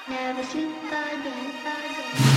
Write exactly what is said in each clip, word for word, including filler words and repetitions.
Never sleep again, again.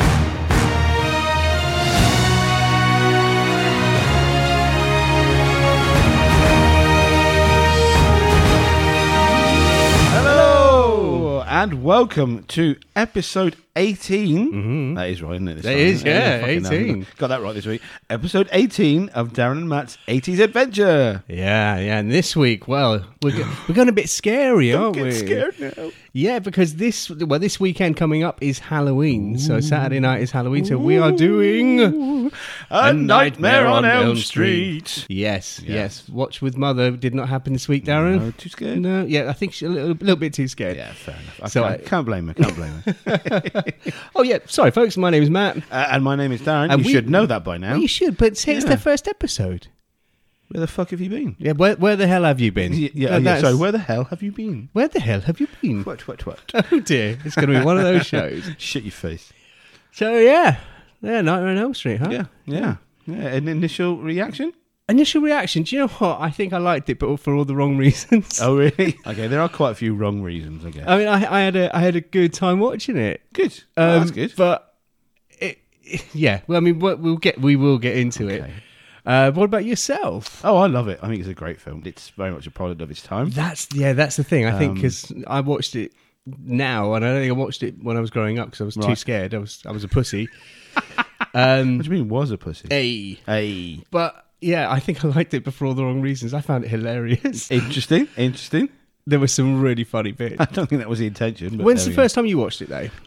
Hello and welcome to episode eighteen. Mm-hmm. That is right, isn't it? This That time? is, yeah, fucking hell. eighteen. Got that right this week. Episode eighteen of Darren and Matt's eighties Adventure. Yeah, yeah. And this week, well, we're go- we're going a bit scary, Don't aren't get we? scared now. Yeah, because this well, this weekend coming up is Halloween. So Saturday night is Halloween. So we are doing A, Nightmare on Elm Street. Yes, Yes. yes, Watch with Mother did not happen this week, Darren. No, too scared? No, yeah, I think she's a little, little bit too scared. Yeah, fair enough. I So can't, I- can't blame her. Can't blame her. Oh yeah, sorry, folks. My name is Matt. uh, and my name is Darren. And you we- should know that by now. Well, you should, but say it's Yeah. their first episode. Where the fuck have you been? Yeah, where where the hell have you been? Yeah, yeah, Uh, yeah, that's- sorry, where the hell have you been? where the hell have you been? What, what, what? Oh dear, it's going to be one of those shows. Shit your face. So yeah, yeah, Nightmare on Elm Street, huh? Yeah, yeah. Yeah, an initial reaction? Initial reaction. Do you know what? I think I liked it, but for all the wrong reasons. Oh, really? Okay, there are quite a few wrong reasons, I guess. I mean, I, I had a I had a good time watching it. Good. Um, Oh, that's good. But it, it- yeah, well, I mean, we'll we'll get we will get into it. Okay. Uh, what about yourself? Oh, I love it. I think it's a great film. It's very much a product of its time. That's yeah, that's the thing. I think Um, because I watched it now, and I don't think I watched it when I was growing up because I was too Right. scared. I was I was a pussy. um, What do you mean, was a pussy? hey, Hey. but yeah, I think I liked it, but for all the wrong reasons. I found it hilarious. Interesting. Interesting. There were some really funny bits. I don't think that was the intention. But When's there the we go. first time you watched it, though?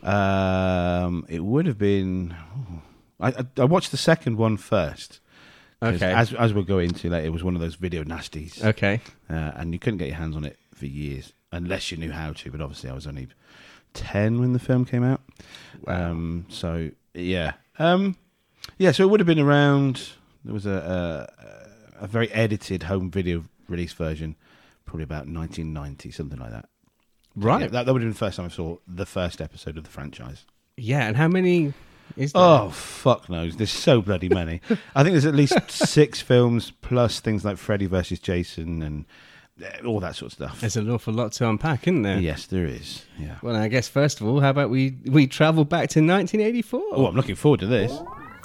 Um, it would have been. oh, I, I, I watched the second one first. 'Cause Okay. As as we'll go into later, it was one of those video nasties, Okay. uh, and you couldn't get your hands on it for years unless you knew how to. But obviously, I was only ten when the film came out. Um, so yeah, um, yeah. So it would have been around. There was a, a a very edited home video release version, probably about nineteen ninety, something like that. Right. Yeah, that, that would have been the first time I saw the first episode of the franchise. Yeah, and how many is there? Oh, fuck knows. There's so bloody many. I think there's at least six films plus things like Freddy versus Jason and uh, all that sort of stuff. There's an awful lot to unpack, isn't there? Yes, there is. Yeah. Well, I guess first of all, how about we we travel back to nineteen eighty-four? Oh, I'm looking forward to this.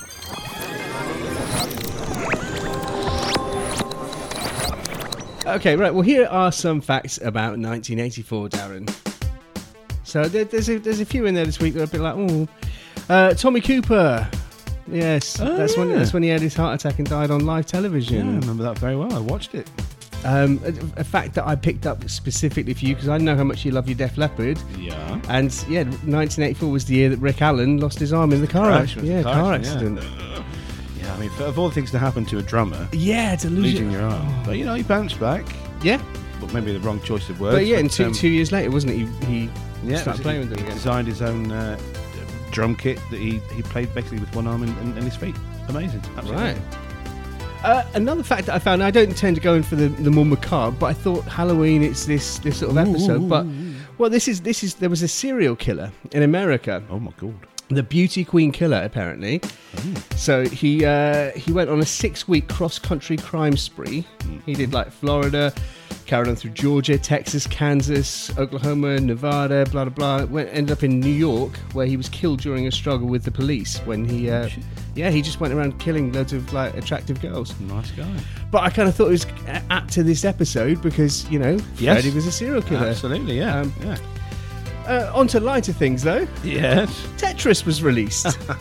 Okay, right. Well, here are some facts about nineteen eighty-four, Darren. So there, there's a there's a few in there this week that are a bit like, oh, uh, Tommy Cooper. Yes, Oh, that's when yeah. that's when he had his heart attack and died on live Yeah, I television. remember that very well. I watched it. Um, a, a fact that I picked up specifically for you because I know how much you love your Def Leppard. Yeah. And yeah, nineteen eighty-four was the year that Rick Allen lost his arm in the car Crash, accident. was Yeah, the car, car accident. accident, Yeah, I mean, for, of all things to happen to a drummer, Yeah, to lose losing it. your arm. But, you know, he bounced back. Yeah, But maybe the wrong choice of words. but yeah, and two, um, two years later, wasn't it? He, he yeah, started it was- playing with he them again. designed his own uh, drum kit that he, he played basically with one arm and, and, and his feet. Amazing. Absolutely. Right. Uh, another fact that I found, I don't tend to go in for the, the more macabre, but I thought Halloween, it's this this sort of episode. But well, this is this is there was a serial killer in America, Oh, my God. the Beauty Queen Killer, apparently. So he uh, he went on a six week cross country crime spree. He did like Florida, carried on through Georgia, Texas, Kansas, Oklahoma, Nevada, blah blah blah. Went, ended up in New York, where he was killed during a struggle with the police. When he, uh, shit. yeah, he just went around killing loads of like attractive girls. Nice guy. But I kind of thought it was apt to this episode because you know Yes. Freddy was a serial killer. Absolutely, yeah. Um, yeah. Uh, on to lighter things though. Yes. Tetris was released.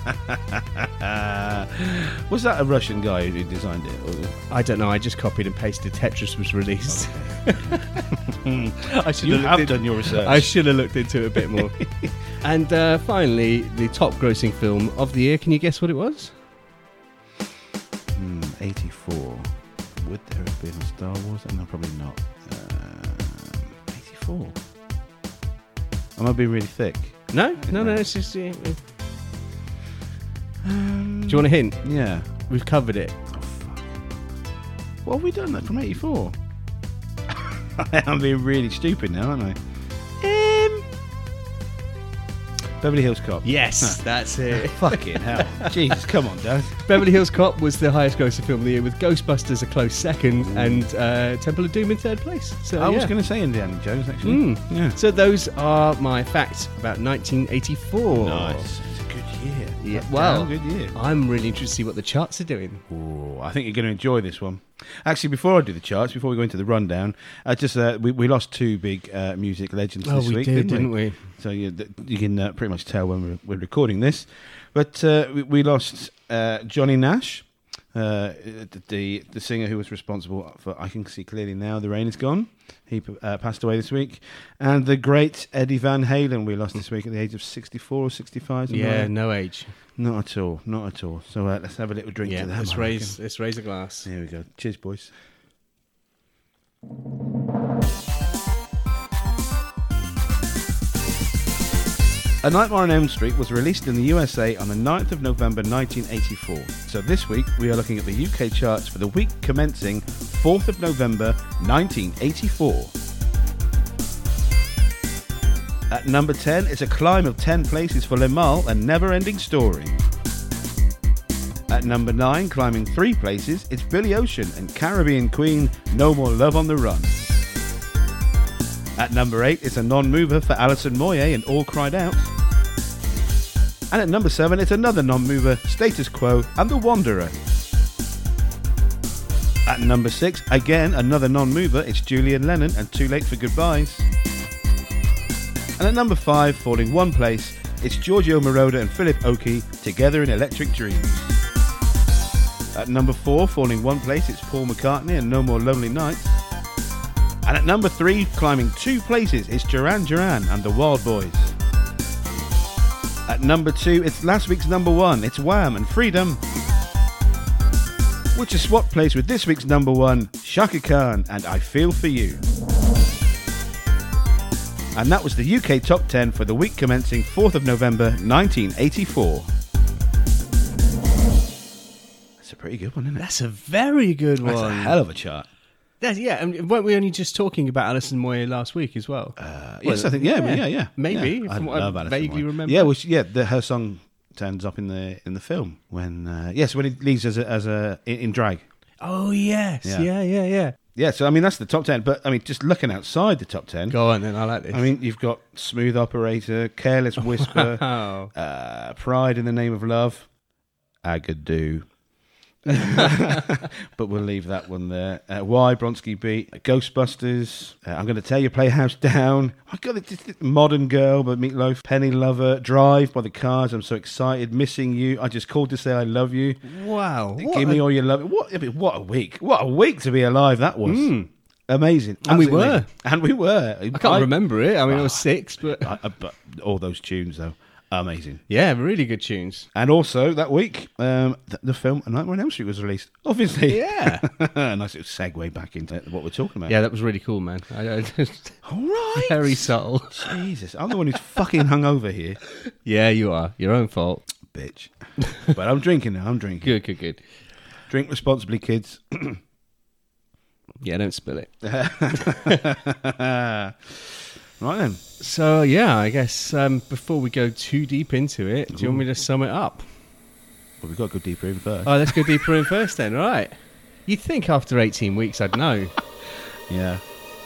Uh, was that a Russian guy who designed it? Or- I don't know. I just copied and pasted. Tetris was released. I should You have have looked done your research. I should have looked into it a bit more. And uh, finally, the top grossing film of the year. Can you guess what it was? Hmm, eighty-four. Would there have been a Star Wars? No, probably not. Um, eighty-four. Am I being really thick? No, no, no. It's just. Uh, uh, Um, do you want a hint? Yeah. We've covered it. Oh, fuck. What have we done that from eighty-four? I am being really stupid now, aren't I? Um, Beverly Hills Cop. Yes, that's it. Fucking hell. Jesus, come on, Dad. Beverly Hills Cop was the highest grossing film of the year, with Ghostbusters a close second Ooh. and uh, Temple of Doom in third place. So I yeah. was going to say Indiana Jones, actually. Mm. Yeah. So those are my facts about nineteen eighty-four. Nice. It's a good year. Yeah, Damn well, good year. I'm really interested to see what the charts are doing. Ooh, I think you're going to enjoy this one. Actually, before I do the charts, before we go into the rundown, I just uh, we, we lost two big uh, music legends Oh, this we week, did, didn't, didn't we? So you, th- you can uh, pretty much tell when we're, we're recording this. But uh, we, we lost uh, Johnny Nash, uh, the, the the singer who was responsible for I Can See Clearly Now, The Rain Is Gone. He uh, passed away this week. And the great Eddie Van Halen we lost this week at the age of sixty-four or sixty-five. Yeah, like that. no age. Not at all, not at all. So uh, let's have a little drink Yeah, to that. let's I raise, reckon. let's raise a glass. Here we go. Cheers, boys. A Nightmare on Elm Street was released in the U S A on the ninth of November nineteen eighty-four. So this week we are looking at the U K charts for the week commencing fourth of November nineteen eighty-four. At number ten is a climb of ten places for Limahl and Never Ending Story. At number nine, climbing three places, it's Billy Ocean and Caribbean Queen, No More Love on the Run. At number eight, it's a non-mover for Alison Moyet and All Cried Out. And at number seven, it's another non-mover, Status Quo and The Wanderer. At number six, again another non-mover, it's Julian Lennon and Too Late for Goodbyes. And at number five, falling one place, it's Giorgio Moroder and Philip Oakey, Together in Electric Dreams. At number four, falling one place, it's Paul McCartney and No More Lonely Nights. And at number three, climbing two places, it's Duran Duran and The Wild Boys. At number two, it's last week's number one, it's Wham and Freedom. Which is swapped place with this week's number one, Shaka Khan and I Feel For You. And that was the U K Top ten for the week commencing fourth of November nineteen eighty-four. That's a pretty good one, isn't it? That's a very good one. That's a hell of a chart. That's, yeah, and weren't we only just talking about Alison Moyet last week as well? Uh, yes, I think, yeah, yeah, yeah. yeah. Maybe, yeah. from I what I love Alison vaguely Moyet. remember. Yeah, well, she- yeah the, her song turns up in the in the film when, uh, yes, when he leaves as a, as a in, in drag. Oh, yes. Yeah. Yeah, yeah, yeah. Yeah, so I mean, that's the top ten. But I mean, just looking outside the top ten, Go on then, I like this. I mean, you've got Smooth Operator, Careless Whisper, oh. uh, Pride in the Name of Love, Agadoo. But we'll leave that one there. Uh, Why, Bronski Beat, Ghostbusters, uh, I'm going to Tell You, Playhouse Down, I got it, Modern Girl by Meatloaf, Penny Lover, Drive by The Cars, I'm So Excited, Missing You, I Just Called to Say I Love You, Wow. Give Me All Your Love. What, I mean, what a week. What a week to be alive that was. Mm. Amazing. And we Absolutely were. amazing. And we were. I can't remember it. I mean, I was six, but... I, I, but all those tunes, though, amazing. Yeah, really good tunes. And also that week, um, the, the film A Nightmare on Elm Street was released. Obviously, Yeah. nice little segue back into what we're talking about. Yeah, that was really cool, man. I, I just, all right. very subtle. Jesus, I'm the one who's fucking hungover here, Yeah, you are. Your own fault. bitch. But I'm drinking now. I'm drinking. Good, good, good. Drink responsibly, kids. Yeah, don't spill it. Right then. So, yeah, I guess um, before we go too deep into it, do you want me to sum it up? Well, we've got to go deeper in first. Oh, let's go deeper in first then, all right. You'd think after eighteen weeks I'd know. Yeah.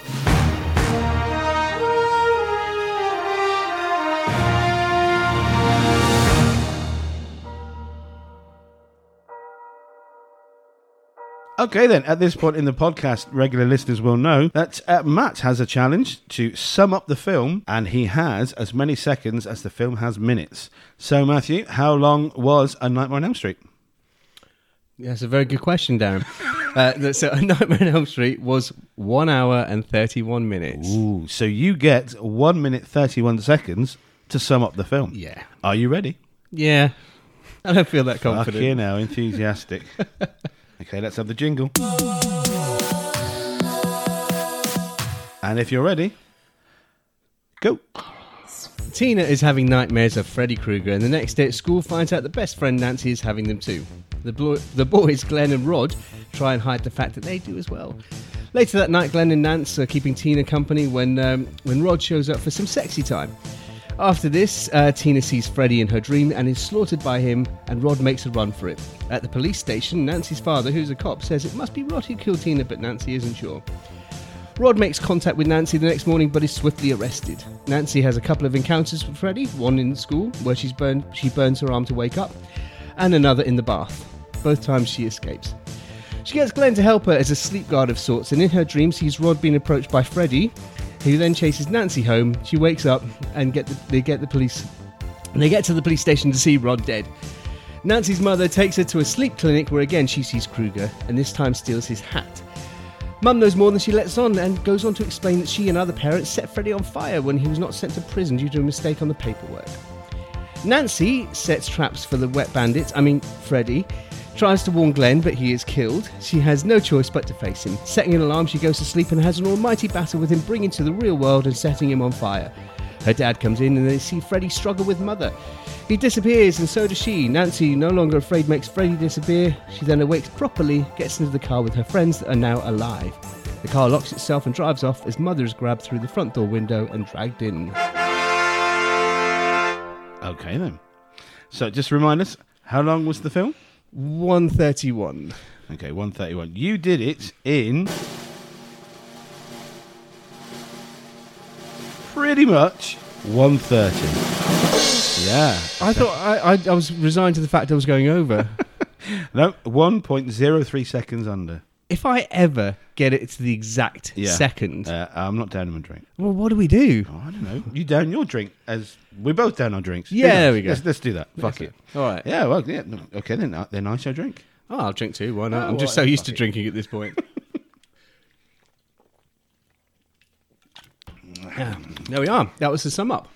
Okay, then, at this point in the podcast, regular listeners will know that uh, Matt has a challenge to sum up the film, and he has as many seconds as the film has minutes. So, Matthew, how long was A Nightmare on Elm Street? Yeah, that's a very good question, Darren. uh, so, A Nightmare on Elm Street was one hour and thirty-one minutes. Ooh, so you get one minute, thirty-one seconds to sum up the film. Yeah. Are you ready? Yeah. I don't feel that confident. Fuck you now, enthusiastic. Okay, let's have the jingle. And if you're ready, go. Tina is having nightmares of Freddy Krueger, and the next day at school finds out the best friend Nancy is having them too. The, blo- the boys, Glenn and Rod, try and hide the fact that they do as well. Later that night, Glenn and Nance are keeping Tina company when um, when Rod shows up for some sexy time. After this, uh, Tina sees Freddy in her dream and is slaughtered by him, and Rod makes a run for it. At the police station, Nancy's father, who's a cop, says it must be Rod who killed Tina, but Nancy isn't sure. Rod makes contact with Nancy the next morning, but is swiftly arrested. Nancy has a couple of encounters with Freddy, one in school, where she's burned, she burns her arm to wake up, and another in the bath. Both times she escapes. She gets Glenn to help her as a sleep guard of sorts, and in her dream sees Rod being approached by Freddy, who then chases Nancy home. She wakes up and get the, they get the police. And they get to the police station to see Rod dead. Nancy's mother takes her to a sleep clinic where again she sees Kruger, and this time steals his hat. Mum knows more than she lets on and goes on to explain that she and other parents set Freddy on fire when he was not sent to prison due to a mistake on the paperwork. Nancy sets traps for the wet bandits, I mean Freddy, tries to warn Glenn, but he is killed. She has no choice but to face him. Setting an alarm, she goes to sleep and has an almighty battle with him, bringing to the real world and setting him on fire. Her dad comes in and they see Freddy struggle with Mother. He disappears and so does she. Nancy, no longer afraid, makes Freddy disappear. She then awakes properly, gets into the car with her friends that are now alive. The car locks itself and drives off as Mother is grabbed through the front door window and dragged in. Okay then. So just remind us, how long was the film? one thirty-one. Okay, one thirty-one. You did it in pretty much one thirty. Yeah. I thought I, I I was resigned to the fact I was going over. No, one point zero three seconds under. If I ever get it to the exact Yeah. second, Uh, I'm not downing my drink. well, what do we do? Oh, I don't know. You down your drink as we both down our drinks. Yeah, Who knows? there we go. Let's, let's do that. Fuck Yes, it. All right. Yeah, well, yeah. no, Okay, then, uh, then I shall drink. Oh, I'll drink too. Why not? Oh, I'm just well, so used fuck to it. drinking at this point. Yeah. There we are. That was the sum up.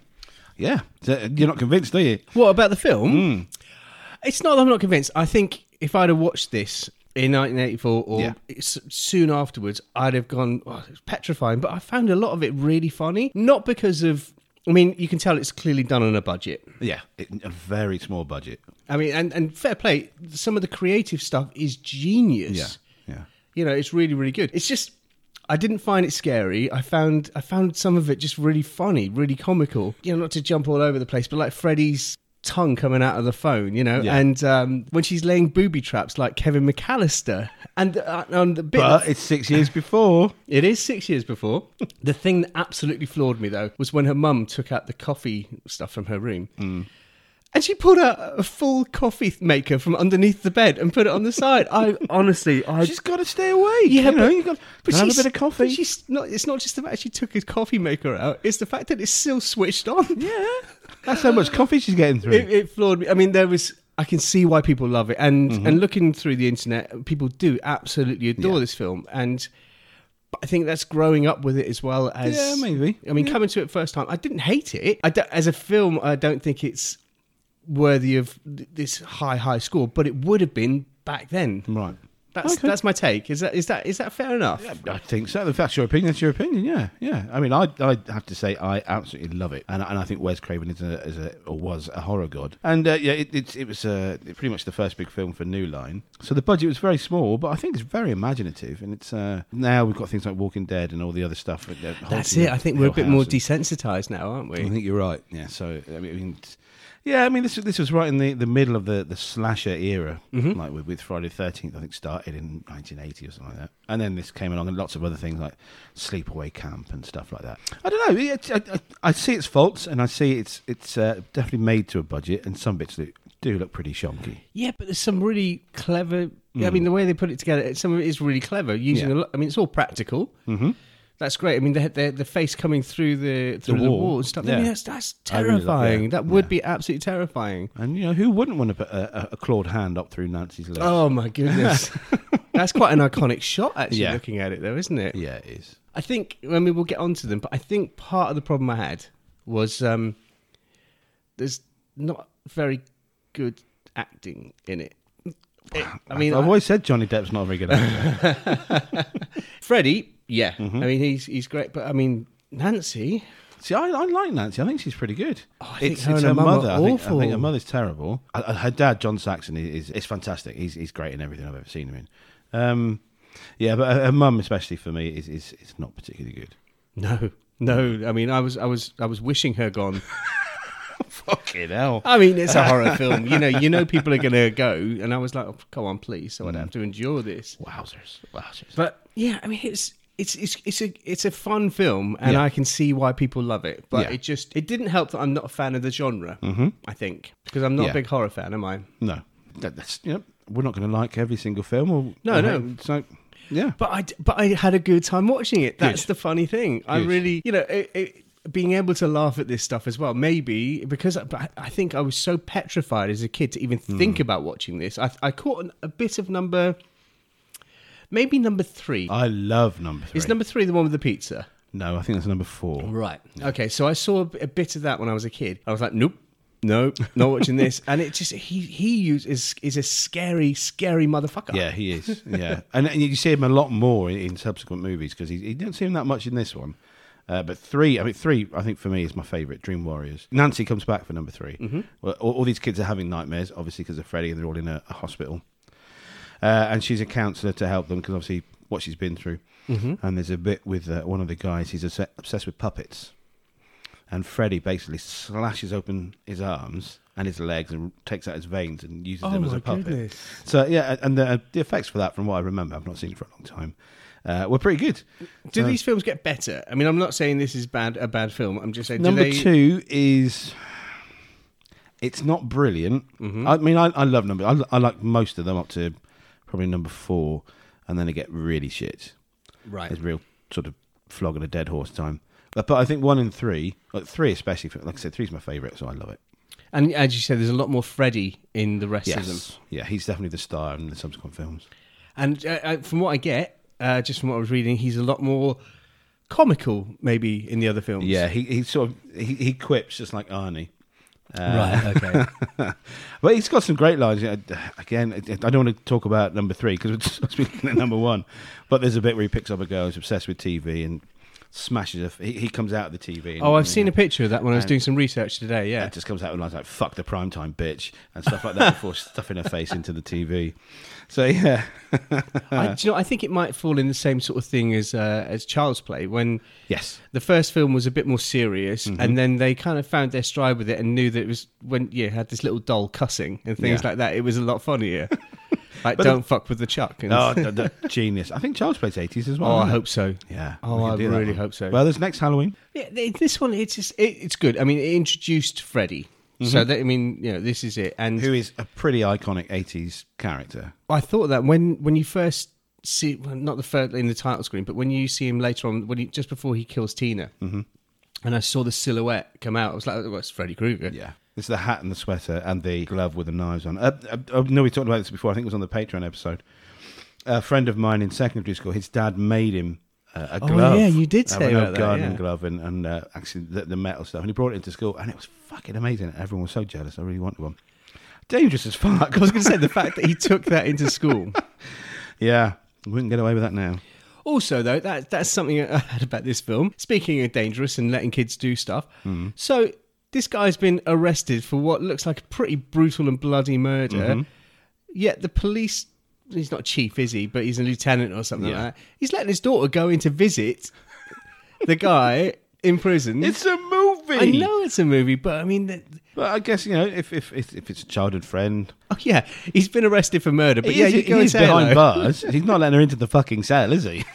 Yeah. So, you're not convinced, are you? What about the film? Hmm. It's not that I'm not convinced. I think if I'd have watched this in nineteen eighty-four or Yeah. s- soon afterwards, I'd have gone, oh, it was petrifying. But I found a lot of it really funny. Not because of, I mean, you can tell it's clearly done on a budget. Yeah. It, a very small budget. I mean, and, and fair play, some of the creative stuff is genius. Yeah. Yeah. You know, it's really, really good. It's just, I didn't find it scary. I found I found some of it just really funny, really comical. You know, not to jump all over the place, but like Freddy's tongue coming out of the phone, you know, Yeah. and um, when she's laying booby traps like Kevin McAllister. And uh, on the bit But of- it's six years before. it is six years before. The thing that absolutely floored me, though, was when her mum took out the coffee stuff from her room. Mm. And she pulled out a full coffee maker from underneath the bed and put it on the side. I honestly, I She's got to stay away. Yeah, you know, but- you got but to have a she's- bit of coffee. But she's not. It's not just the fact she took his coffee maker out. It's the fact that it's still switched on. Yeah. That's how much coffee she's getting through. It, it floored me. I mean, there was. I can see why people love it, and Mm-hmm. and looking through the internet, people do absolutely adore Yeah. this film, and but I think that's growing up with it as well as. Yeah, maybe. I mean, Yeah. coming to it first time, I didn't hate it. I don't- as a film, I don't think it's worthy of th- this high high score, but it would have been back then. Right. That's Okay. that's my take. Is that is that is that fair enough? I think so. If that's your opinion, that's your opinion. Yeah, yeah. I mean, I I have to say I absolutely love it, and and I think Wes Craven is a, is a or was a horror god. And uh, yeah, it, it's it was uh, pretty much the first big film for New Line. So the budget was very small, but I think it's very imaginative. And it's uh, now we've got things like Walking Dead and all the other stuff. uh, That's Haunting it. I think we're a Hill bit more House and- desensitized now, aren't we? I think you're right. Yeah. So I mean, I mean, it's- yeah. I mean, this this was right in the, the middle of the, the slasher era, Mm-hmm. like with, with Friday the thirteenth. I think started in nineteen eighty or something like that, and then this came along and lots of other things like Sleepaway Camp and stuff like that. I don't know. It, I, I, I see its faults, and I see it's it's uh, definitely made to a budget, and some bits do, do look pretty shonky. Yeah, but there's some really clever. I mean, the way they put it together, some of it is really clever. Using Mm. Yeah. a lot. I mean, it's all practical. Mm-hmm. That's great. I mean, the the, the face coming through the through the, wall. wall and stuff. I Yeah. mean, that's, that's I really love- terrifying. yeah. That would Yeah. be absolutely terrifying. And you know, who wouldn't want to put a, a, a clawed hand up through Nancy's leg? Oh my goodness, that's quite an iconic shot. Actually, Yeah. looking at it, though, isn't it? Yeah, it is. I think. I mean, we'll get onto them, but I think part of the problem I had was um, there's not very good acting in it. It- I mean, I've I- always said Johnny Depp's not a very good actor. Freddie, yeah. Mm-hmm. I mean, he's he's great, but I mean, Nancy. See, I, I like Nancy. I think she's pretty good. Oh, I think it's her it's and her mum are mother. I think, I awful. think her mother's terrible. Uh, uh, her dad, John Saxon, is is fantastic. He's he's great in everything I've ever seen him in. Um, yeah, but her, her mum, especially for me, is, is is not particularly good. No, No, I mean, I was, I was, I was wishing her gone. Fucking hell. I mean, it's a horror film. You know, you know, people are going to go, and I was like, oh, "Come on, please!" So I'd have to endure this. Wowzers, wowzers. But yeah, I mean, it's it's it's it's a it's a fun film, and Yeah. I can see why people love it. But Yeah. it just it didn't help that I'm not a fan of the genre. Mm-hmm. I think because I'm not Yeah. a big horror fan, am I? No, that, that's you know, we're not going to like every single film. Or, No, or no. So yeah, But I but I had a good time watching it. That's Good. the funny thing. I Good. really, you know. It, it, being able to laugh at this stuff as well, maybe because I, I think I was so petrified as a kid to even Hmm. think about watching this. I, I caught an, a bit of number, maybe number three. I love number three. Is number three the one with the pizza? No, I think that's number four. Right. Okay, so I saw a, b- a bit of that when I was a kid. I was like, nope, no, not watching this. And it just he he use, is is a scary, scary motherfucker. Yeah, he is. Yeah, and, and you see him a lot more in, in subsequent movies because he, he didn't see him that much in this one. Uh, but three, I mean, three, I think for me is my favourite. Dream Warriors. Nancy comes back for number three. Mm-hmm. Well, all, all these kids are having nightmares, obviously because of Freddy, and they're all in a, a hospital. Uh, and she's a counsellor to help them because obviously what she's been through. Mm-hmm. And there's a bit with uh, one of the guys. He's obs- obsessed with puppets, and Freddy basically slashes open his arms and his legs and takes out his veins and uses Oh them as my a puppet. goodness. So yeah, and the, the effects for that, from what I remember, I've not seen it for a long time, uh, were pretty good. Do So- these films get better? I mean, I'm not saying this is bad a bad film. I'm just saying Number do they, two is it's not brilliant. Mm-hmm. I mean, I, I love number. I, I like most of them up to probably number four, and then they get really shit. Right. It's real sort of flogging a dead horse time. But, but I think one and three, like three especially, like I said, three's my favourite, so I love it. And as you said, there's a lot more Freddy in the rest of them. Yes, yeah, he's definitely the star in the subsequent films. And uh, uh, from what I get, uh, just from what I was reading, he's a lot more comical, maybe, in the other films. Yeah, he he sort of he, he quips just like Arnie. Uh, Right, okay. But he's got some great lines. Uh, Again, I don't want to talk about number three because we're supposed to be looking at number one. But there's a bit where he picks up a girl who's obsessed with T V and smashes her. He, he comes out of the T V. And, Oh, I've seen a picture of that when I was And- doing some research today, yeah. and just comes out with lines like "fuck the primetime bitch" and stuff like that before stuffing her face into the T V. So yeah, I, do you know, I think it might fall in the same sort of thing as uh, as Child's Play, when yes, the first film was a bit more serious, Mm-hmm. and then they kind of found their stride with it and knew that it was when you had this little doll cussing and things Yeah. like that. It was a lot funnier. Like, But don't fuck with the Chuck. And oh, the, the genius! I think Child's Play's eighties as well. oh, I isn't it? hope so. Yeah. Oh, we can I do that really one. hope so. Well, there's next Halloween. Yeah, th- this one, it's just, it, it's good. I mean, it introduced Freddy. So, that, I mean, you know, this is it. And Who is a pretty iconic eighties character. I thought that when, when you first see, well, not the first in the title screen, but when you see him later on, when he, just before he kills Tina, mm-hmm. and I saw the silhouette come out, I was like, oh, it's Freddy Krueger. Yeah. It's the hat and the sweater and the glove with the knives on. Uh, uh, I know we talked about this before. I think it was on the Patreon episode. A friend of mine in secondary school, his dad made him uh, a Oh, glove. yeah, you did Uh, say an old about that, gardening yeah. glove and, and uh, actually the, the metal stuff. And he brought it into school, and it was fucking amazing. Everyone was so jealous. I really wanted one. Dangerous as fuck. I was going to say the fact that he took that into school. Yeah, we wouldn't get away with that now. Also, though, that that's something I had about this film. Speaking of dangerous and letting kids do stuff. So, this guy's been arrested for what looks like a pretty brutal and bloody murder. Yet the police, he's not chief, is he? But he's a lieutenant or something Yeah. like that. He's letting his daughter go in to visit the guy in prison. It's a movie. I know it's a movie, but I mean, the, But I guess, you know, if if if, if it's a childhood friend, oh yeah, he's been arrested for murder. But he yeah, is, you he go and is say behind hello. bars. He's not letting her into the fucking cell, is he?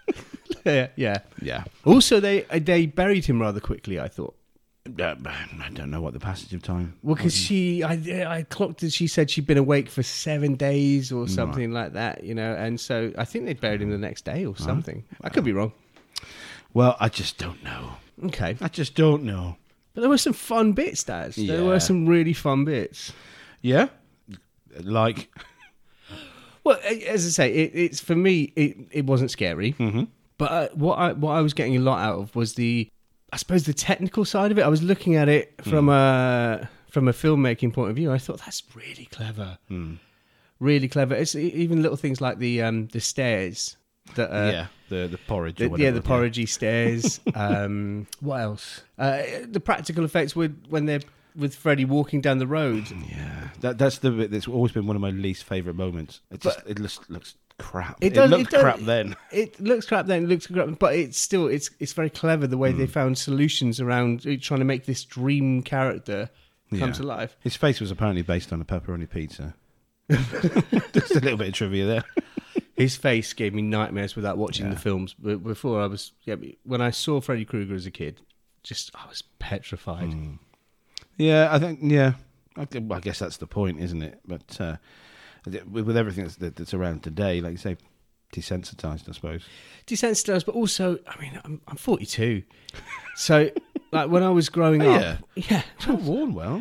yeah, yeah. Yeah. Also, they they buried him rather quickly, I thought. Uh, I don't know what the passage of time. Well, because she, I, I clocked that she said she'd been awake for seven days or something like that, you know, and so I think they buried him the next day or something. I could be wrong. Well, I just don't know. Okay. I just don't know. But there were some fun bits, Daz. There Yeah. were some really fun bits. Yeah? Like, Well, as I say, it, it's for me, it, it wasn't scary. Mm-hmm. But uh, what I what I was getting a lot out of was the, I suppose, the technical side of it. I was looking at it from a from a filmmaking point of view. I thought that's really clever, really clever. It's e- even little things like the um, the stairs that uh, yeah, the, the porridge or the, whatever. yeah, the porridgey stairs. um, what else? Uh, the practical effects with when they're with Freddy walking down the road. Yeah, that that's the bit that's always been one of my least favourite moments. It just But- it looks looks crap. It It, does- looked it does- crap then. It looks crap then, it looks crap, but it's still it's it's very clever the way they Hmm. found solutions around trying to make this dream character come Yeah. to life. His face was apparently based on a pepperoni pizza. Just a little bit of trivia there. His face gave me nightmares without watching Yeah. the films. But before I was, yeah, when I saw Freddy Krueger as a kid, just I was petrified. Yeah, I think yeah. I, gu- well, I guess that's the point, isn't it? But uh, with, with everything that's, that, that's around today, like you say, desensitized, I suppose. Desensitized, but also, I mean, I'm, I'm forty-two, so like when I was growing Oh, up, yeah. Oh, worn well.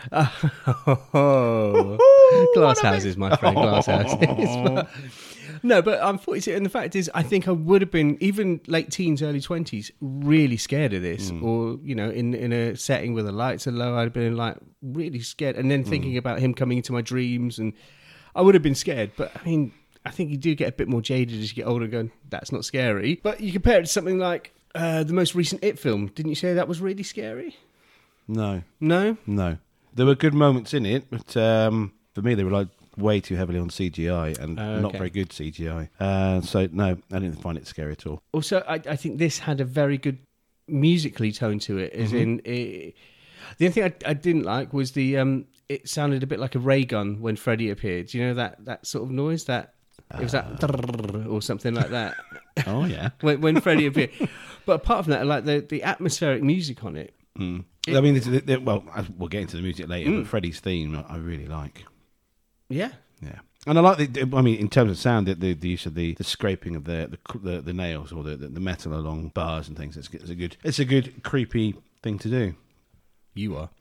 Oh, glass houses, my friend, glass houses. But- no, but I'm forty-two, and the fact is, I think I would have been even late teens, early twenties, really scared of this, or you know, in in a setting where the lights are low, I'd have been like really scared, and then thinking about him coming into my dreams, and I would have been scared. But I mean, I think you do get a bit more jaded as you get older, and going, that's not scary. But you compare it to something like uh, the most recent It film. Didn't you say that was really scary? No, No. no. There were good moments in it, but um, for me, they were like way too heavily on C G I and Oh, not okay. very good C G I. Uh, so no, I didn't find it scary at all. Also, I, I think this had a very good musically tone to it. As in, it, the only thing I, I didn't like was the. Um, it sounded a bit like a ray gun when Freddy appeared. Do you know that that sort of noise? That it was that or something like that Oh yeah. when when Freddy appeared. But apart from that, I like the the atmospheric music on it. Mm. I mean, it's, it, well, I- we'll get into the music later, Mm. but Freddie's theme, I I really like. Yeah. Yeah, and I like the. I mean, in terms of sound, the, the, the use of the, the scraping of the the, the, the nails or the, the the metal along bars and things. It's, it's a good. It's a good creepy thing to do. You are.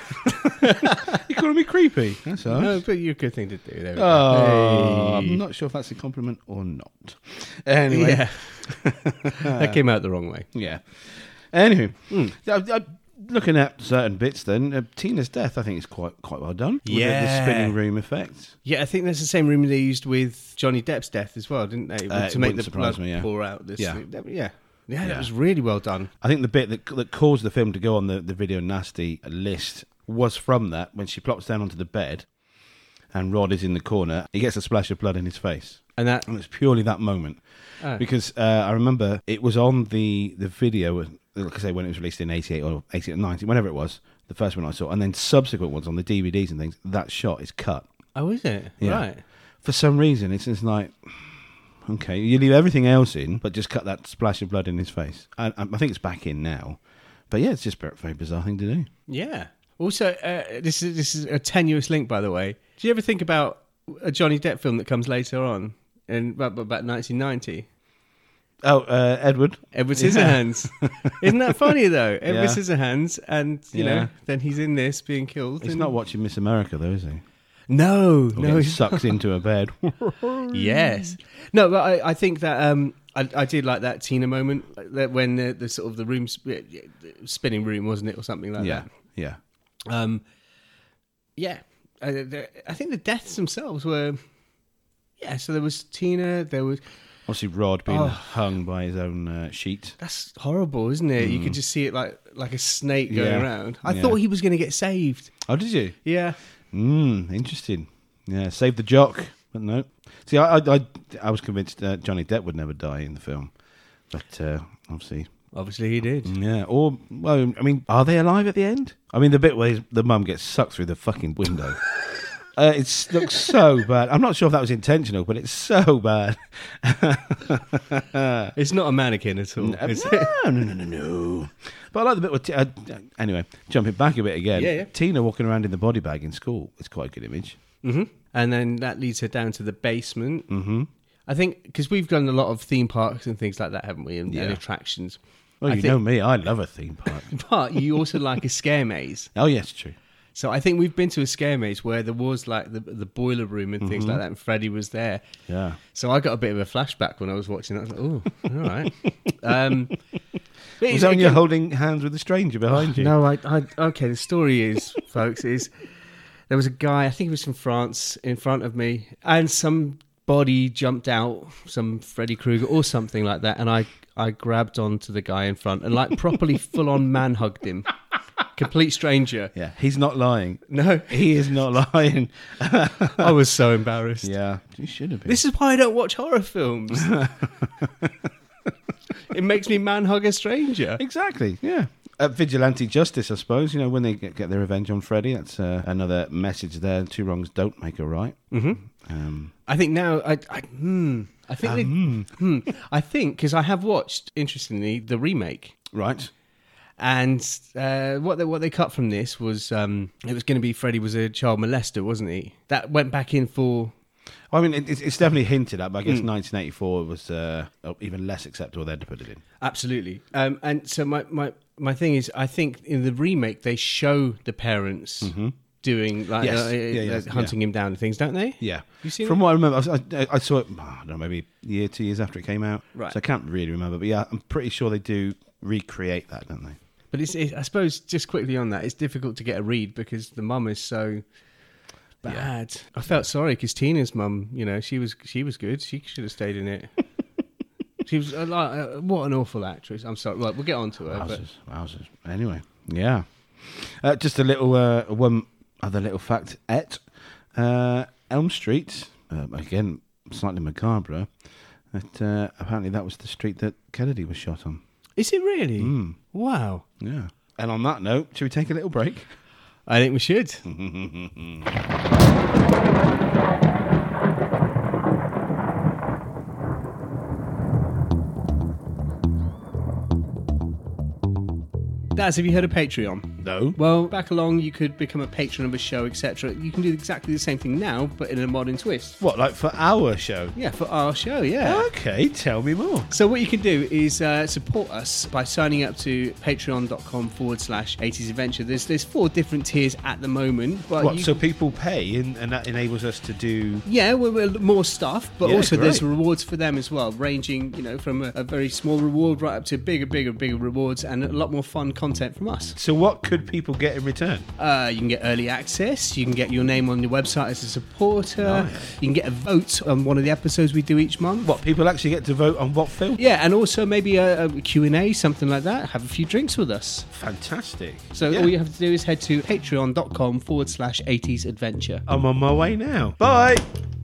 You calling me creepy? That's all. No, but you're a good thing to do. There we go. Oh, I'm Hey. not sure if that's a compliment or not. Anyway, Yeah. That came out the wrong way. yeah. Anyway, I, I, looking at certain bits, then uh, Tina's death, I think is quite quite well done. With the- the, Yeah. spinning room effect. Yeah, I think that's the same room they used with Johnny Depp's death as well, didn't they? Uh, to it make wouldn't the surprise blood me, yeah. pour out. This, Yeah. yeah, yeah, yeah, Yeah. that was really well done. I think the bit that that caused the film to go on the, the video nasty list was from that when she plops down onto the bed and Rod is in the corner. He gets a splash of blood in his face. And that, And it's purely that moment. oh, Because uh, I remember it was on the, the video, like I say, when it was released in eighty-eight or eighty-eight or ninety, whenever it was, the first one I saw, and then subsequent ones on the D V Ds and things, that shot is cut. oh, is it Yeah. right? For some reason, it's just like, okay, you leave everything else in, but just cut that splash of blood in his face. And I think it's back in now. But yeah, it's just a very bizarre thing to do. Yeah. Also, uh, this is this is a tenuous link, by the way. Do you ever think about a Johnny Depp film that comes later on in about, about nineteen ninety? Oh, uh, Edward. Edward Yeah. Scissorhands. Isn't that funny though? Edward Yeah. Scissorhands, and you Yeah. know, then he's in this being killed. He's and- not watching Miss America, though, is he? No, Or no. getting he's- sucked into a bed. Yes. No, but I, I think that um, I, I did like that Tina moment that when the, the sort of the room sp- spinning room, wasn't it, or something like yeah, yeah. that. Um, yeah. Uh, the, I think the deaths themselves were. Yeah. So there was Tina. There was. Obviously, Rod being Oh. hung by his own uh, sheet. That's horrible, isn't it? You could just see it like like a snake going Yeah. around. I Yeah. thought he was going to get saved. Oh, did you? Yeah. Mm, interesting. Yeah, save the jock, but no. See, I, I, I, I was convinced uh, Johnny Depp would never die in the film, but uh, obviously, Obviously, he did. yeah. Or, well, I mean, are they alive at the end? I mean, the bit where his, the mum gets sucked through the fucking window. uh, it looks so bad. I'm not sure if that was intentional, but it's so bad. It's not a mannequin at all. is it? no, no, no, no, no. But I like the bit with... T- uh, anyway, jumping back a bit again. Yeah, yeah. Tina walking around in the body bag in school. It's quite a good image. hmm And then that leads her down to the basement. Mm-hmm. I think because we've done a lot of theme parks and things like that, haven't we? And, and Yeah. attractions. Well, I you think- know me. I love a theme park. But you also like a scare maze. Oh, yes, true. So I think we've been to a scare maze where there was like the the boiler room and things like that, and Freddie was there. Yeah. So I got a bit of a flashback when I was watching that. I was like, oh, all right. Um, but Was it's- that when you're again- holding hands with a stranger behind you? No, I, I. Okay, the story is, folks, is there was a guy. I think he was from France in front of me, and somebody jumped out, some Freddy Krueger or something like that, and I I grabbed onto the guy in front and like properly full on man hugged him. Complete stranger. Yeah, he's not lying. No, He is not lying. I was so embarrassed. Yeah, you should have been. This is why I don't watch horror films. It makes me man hug a stranger. Exactly, yeah. Uh, vigilante justice, I suppose. You know, when they get, get their revenge on Freddy, that's uh, another message there. Two wrongs don't make a right. Mm-hmm. Um, I think now, I, I, hmm, I think, they, hmm, I think because I have watched, interestingly, the remake, right. and uh, what they what they cut from this was um, it was going to be Freddy was a child molester, wasn't he? That went back in for. Well, I mean, it, it's it's definitely hinted at, but I guess mm. nineteen eighty-four was uh, even less acceptable then to put it in. Absolutely. Um, and so my, my, my thing is, I think in the remake, they show the parents mm-hmm. doing, like, yes. uh, yeah, yeah, uh, hunting yeah. him down and things, don't they? Yeah. You seen From it? what I remember, I, I, I saw it, I don't know, maybe a year, two years after it came out. Right. So I can't really remember. But yeah, I'm pretty sure they do recreate that, don't they? But it's, it, I suppose, just quickly on that, it's difficult to get a read because the mum is so bad. Yeah. I felt sorry because Tina's mum, you know, she was she was good. She should have stayed in it. She was uh, like, uh, what an awful actress. I'm sorry. Right, we'll get on to her. Wowzers, but... wowzers. Anyway, yeah. Uh, just a little uh, one other little fact. Et uh, Elm Street, uh, again slightly macabre. But uh, apparently that was the street that Kennedy was shot on. Is it really? Mm. Wow. Yeah. And on that note, should we take a little break? I think we should. Daz, have you heard of Patreon? No. Well, back along, you could become a patron of a show, et cetera. You can do exactly the same thing now, but in a modern twist. What, like for our show? Yeah, for our show, yeah. Okay, tell me more. So what you can do is uh, support us by signing up to patreon.com forward slash 80s Adventure. There's there's four different tiers at the moment. But what, you... so people pay and, and that enables us to do... Yeah, we're, we're more stuff, but yeah, also great. there's rewards for them as well, ranging, you know, from a, a very small reward right up to bigger, bigger, bigger rewards and a lot more fun content from us. So what could people get in return? Uh, you can get early access, you can get your name on your website as a supporter, Nice. You can get a vote on one of the episodes we do each month. What, people actually get to vote on what film? Yeah, and also maybe a, a Q and A, something like that. Have a few drinks with us. Fantastic. So yeah. all you have to do is head to patreon.com forward slash 80s Adventure. I'm on my way now. Bye!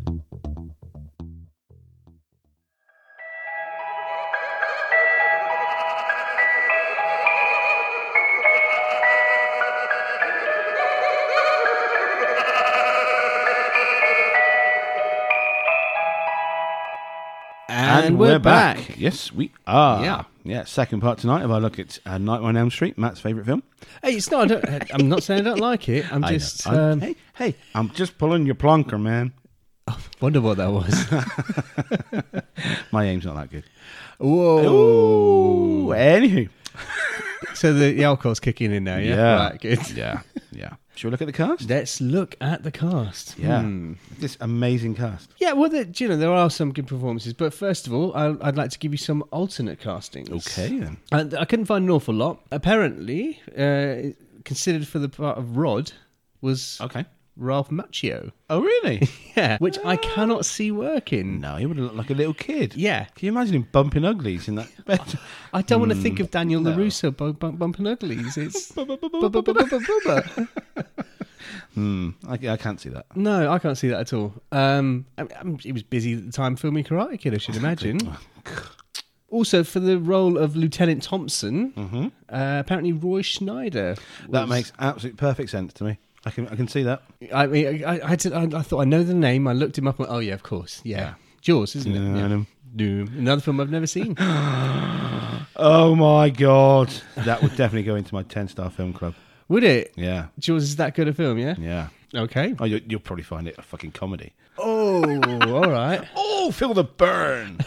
And we're back. Yes, we are. Yeah. Yeah, second part tonight of our look at uh, Nightmare on Elm Street, Matt's favourite film. Hey, it's not. I don't, I'm not saying I don't like it. I'm I just. know. I'm- Um, hey, hey, I'm just pulling your plonker, man. wonder what that was. My aim's not that good. Whoa. Ooh, anywho. So the, the alcohol's kicking in now, yeah? Yeah. Right, good. Yeah, yeah. Shall we look at the cast? Let's look at the cast. Yeah. Hmm. This amazing cast. Yeah, well, the, you know, there are some good performances, but first of all, I, I'd like to give you some alternate castings. Okay, then. And I couldn't find an awful lot. Apparently, uh, considered for the part of Rod was Okay. Ralph Macchio. Oh, really? Yeah, which I cannot see working. No, he would have looked like a little kid. Yeah. Can you imagine him bumping uglies in that bed? I don't want to think of Daniel no. LaRusso bump, bump, bumping uglies. It's... Bubba. Hmm, I, I can't see that. No, I can't see that at all. Um, I, I, he was busy at the time filming Karate Kid, I should imagine. Also, for the role of Lieutenant Thompson, Mm-hmm. uh, apparently Roy Schneider. Was, That makes absolute perfect sense to me. I can I can see that. I mean, I, I, had to, I, I thought I know the name. I looked him up. And, oh yeah, of course. Yeah, Yeah. Jaws, isn't it? Yeah, I know. Doom. Another film I've never seen. Oh my god, that would definitely go into my ten-star film club. Would it? Yeah, Jaws is that good a film? Yeah. yeah. Okay. Oh, you, you'll probably find it a fucking comedy. Oh, all right. Oh, feel the burn.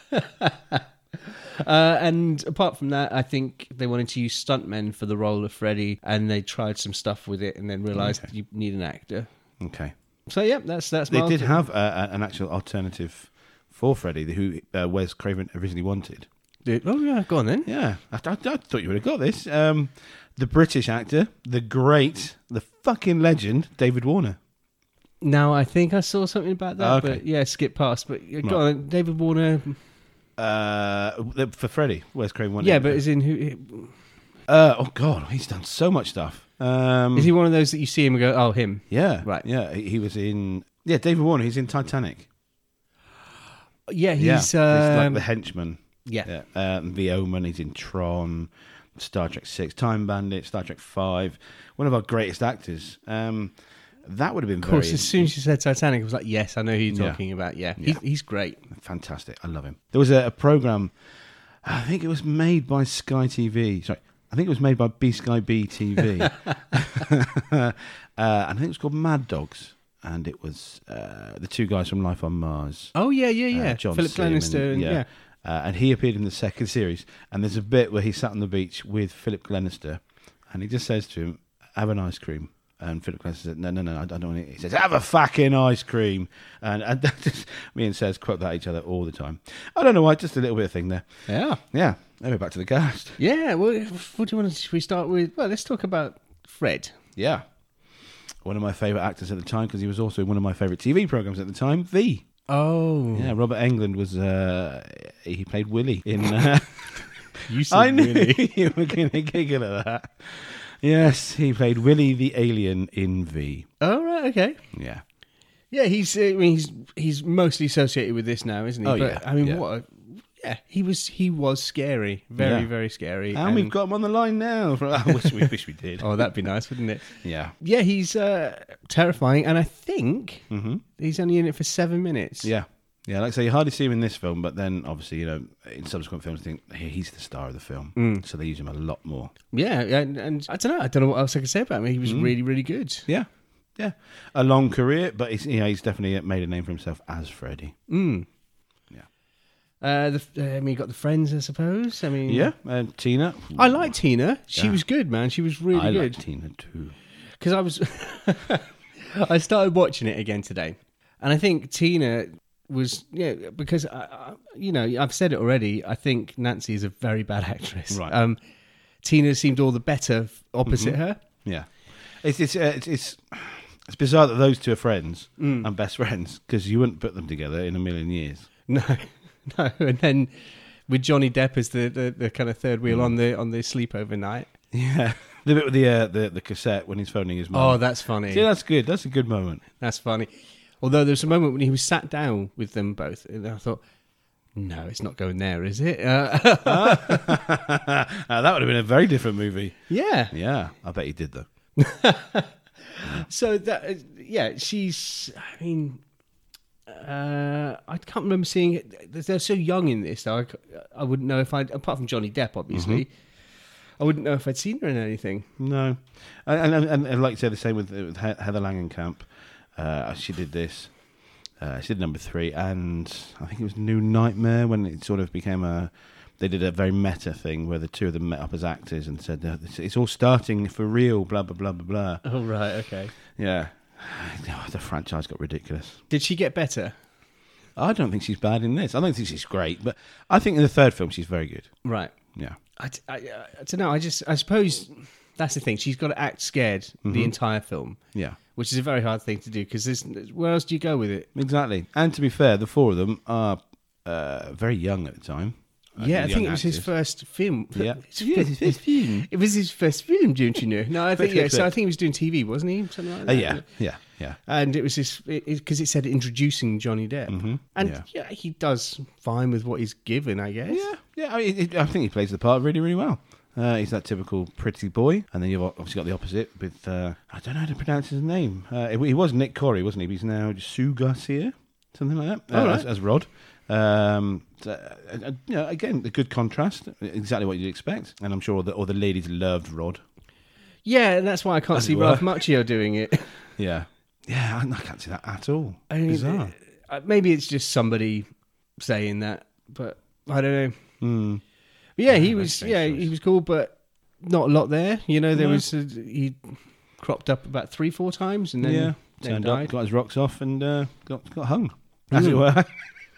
Uh, and apart from that, I think they wanted to use stuntmen for the role of Freddy, and they tried some stuff with it, and then realised Okay. you need an actor. Okay. So yeah, that's that's. They my did alter- have uh, an actual alternative for Freddy, who uh, Wes Craven originally wanted. Did- Oh yeah, go on then. Yeah, I, I, I thought you would have got this. Um, the British actor, the great, the fucking legend, David Warner. Now I think I saw something about that, Okay. but yeah, skip past. But yeah, go Right. on, David Warner. Uh, for Freddy, Wes Craven wanted. Yeah, but as in who? Uh, oh God, he's done so much stuff. Um, Is he one of those that you see him and go, oh, him? Yeah, Right. Yeah, he he was in. Yeah, David Warner. He's in Titanic. Yeah, Yeah, he's... he's like um, the henchman. yeah. Yeah, um, The Omen. He's in Tron, Star Trek Six, Time Bandit, Star Trek Five. One of our greatest actors. Um, that would have been Of course, very as soon as you said Titanic, I was like, yes, I know who you're Yeah. talking about. Yeah, Yeah. He's, he's great. fantastic. I love him. There was a, a program. I think it was made by Sky T V. Sorry, I think it was made by B Sky B T V. uh, I think it was called Mad Dogs, and it was uh, the two guys from Life on Mars. Oh, yeah, yeah, uh, yeah. John Philip Sim Glenister. And, yeah. Uh, and he appeared in the second series. And there's a bit where he sat on the beach with Philip Glenister, and he just says to him, "Have an ice cream." And Philip Glenister said, "No, no, no, I don't want it." He says, "Have a fucking ice cream." And, and just, me and Sez quote that at each other all the time. I don't know why, just a little bit of thing there. Yeah. Yeah. Anyway, back to the cast. Yeah, well, what do you want to... Should we start with... Well, let's talk about Fred. Yeah. One of my favourite actors at the time, because he was also in one of my favourite T V programmes at the time, V. Oh. Yeah, Robert Englund was, uh, he played Willie in... Uh, You said I knew Willie. you were going to giggle at that. Yes, he played Willie the alien in V. Oh, right, okay. Yeah. Yeah, he's... I mean, he's he's mostly associated with this now, isn't he? Oh, but, yeah, I mean, yeah. what a... Yeah, he was he was scary. Very, Yeah. very scary. And, we've got him on the line now. I wish we, wish we did. Oh, that'd be nice, wouldn't it? Yeah. Yeah, he's uh, terrifying, and I think hmm he's only in it for seven minutes. Yeah. Yeah, like I say, you hardly see him in this film, but then obviously, you know, in subsequent films, I think hey, he's the star of the film. Mm. So they use him a lot more. Yeah, and, and I don't know. I don't know what else I can say about him. He was really, really good. Yeah. Yeah. A long career, but he's, you know, he's definitely made a name for himself as Freddy. Mm. Yeah. Uh, the, uh, I mean, you got the friends, I suppose. I mean, Yeah. And Tina. I like Tina. She Yeah. was good, man. She was really I like good. Tina too. Because I was, I started watching it again today, and I think Tina was, yeah, because I, I, you know, I've said it already. I think Nancy is a very bad actress. Right. Um, Tina seemed all the better opposite her. Yeah, it's it's uh, it's, it's it's bizarre that those two are friends Mm. and best friends, because you wouldn't put them together in a million years. No, no, and then with Johnny Depp as the, the, the kind of third wheel on the on the sleepover night. Yeah, the bit with the uh, the the cassette when he's phoning his mum. Oh, that's funny. See, that's good. That's a good moment. That's funny. Although there was a moment when he was sat down with them both, and I thought, no, it's not going there, is it? Uh, uh, that would have been a very different movie. yeah. Yeah, I bet he did though. So that, uh, yeah, she's. I mean, uh, I can't remember seeing it. They're so young in this, though. I, c- I wouldn't know if I'd, apart from Johnny Depp, obviously, I wouldn't know if I'd seen her in anything. No, and and, and, and like you said, the same with, with He- Heather Langenkamp. Uh, she did this. Uh, she did number three, and I think it was New Nightmare when it sort of became a. They did a very meta thing where the two of them met up as actors and said, uh, it's, it's all starting for real, blah, blah, blah, blah, blah. Oh, right, okay. Yeah. Oh, the franchise got ridiculous. Did she get better? I don't think she's bad in this. I don't think she's great, but I think in the third film she's very good. Right. Yeah. I, I, I don't know. I just, I suppose that's the thing. She's got to act scared the entire film, Yeah. which is a very hard thing to do because there's, where else do you go with it? Exactly. And to be fair, the four of them are uh, very young at the time. Uh, Yeah, I young think it was his actors. first film. Yeah. His Yeah, his first film. It was his first film, don't you know? No, I think Flip, yeah. flip, So I flip. think he was doing T V, wasn't he? Something like Uh, that. yeah, yeah, yeah. And it was his because it, it said introducing Johnny Depp, Mhm, and yeah. yeah. he does fine with what he's given, I guess. Yeah, yeah. I, mean, it, I think he plays the part really, really well. Uh, he's that typical pretty boy, and then you've obviously got the opposite with uh, I don't know how to pronounce his name. Uh, he was Nick Corey, wasn't he? But he's now Sue Garcia, something like that, uh, All right. as, as Rod. Um, so, uh, uh, you know, again, a good contrast, exactly what you'd expect, and I'm sure that all the ladies loved Rod. Yeah, and that's why I can't As see it were. Ralph Macchio doing it. Yeah, yeah. I, I can't see that at all. I mean, Bizarre. uh, maybe it's just somebody saying that, but I don't know. Mm. But yeah, he Yeah, was. that's strange Yeah, choice. he was cool, but not a lot there. You know, there No. was a, he cropped up about three, four times, and then yeah, then turned died. up, got his rocks off, and uh, got got hung, as Mm. it were.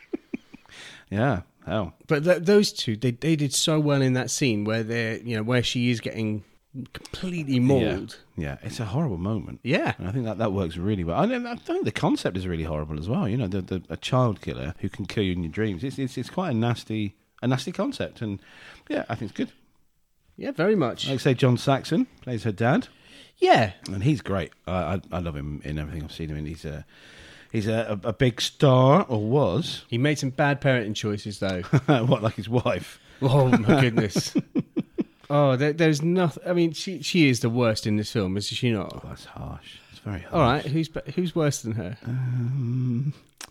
Yeah. Hell. But th- those two, they they did so well in that scene where they're, you know, where she is getting completely mauled. Yeah, it's a horrible moment. Yeah. And I think that, that works really well. And I think the concept is really horrible as well. You know, the, the a child killer who can kill you in your dreams. It's it's, it's quite a nasty a nasty concept, and yeah, I think it's good. Yeah, very much. Like I say, John Saxon plays her dad, Yeah. and he's great. I, I, I love him in everything I've seen him in. He's a he's a, a, a big star, or was. He made some bad parenting choices, though. What, like his wife? Oh, my goodness. Oh, there, there's nothing. I mean, she she is the worst in this film, is she not? Oh, that's harsh. It's very harsh. All right, who's be- who's worse than her? Um,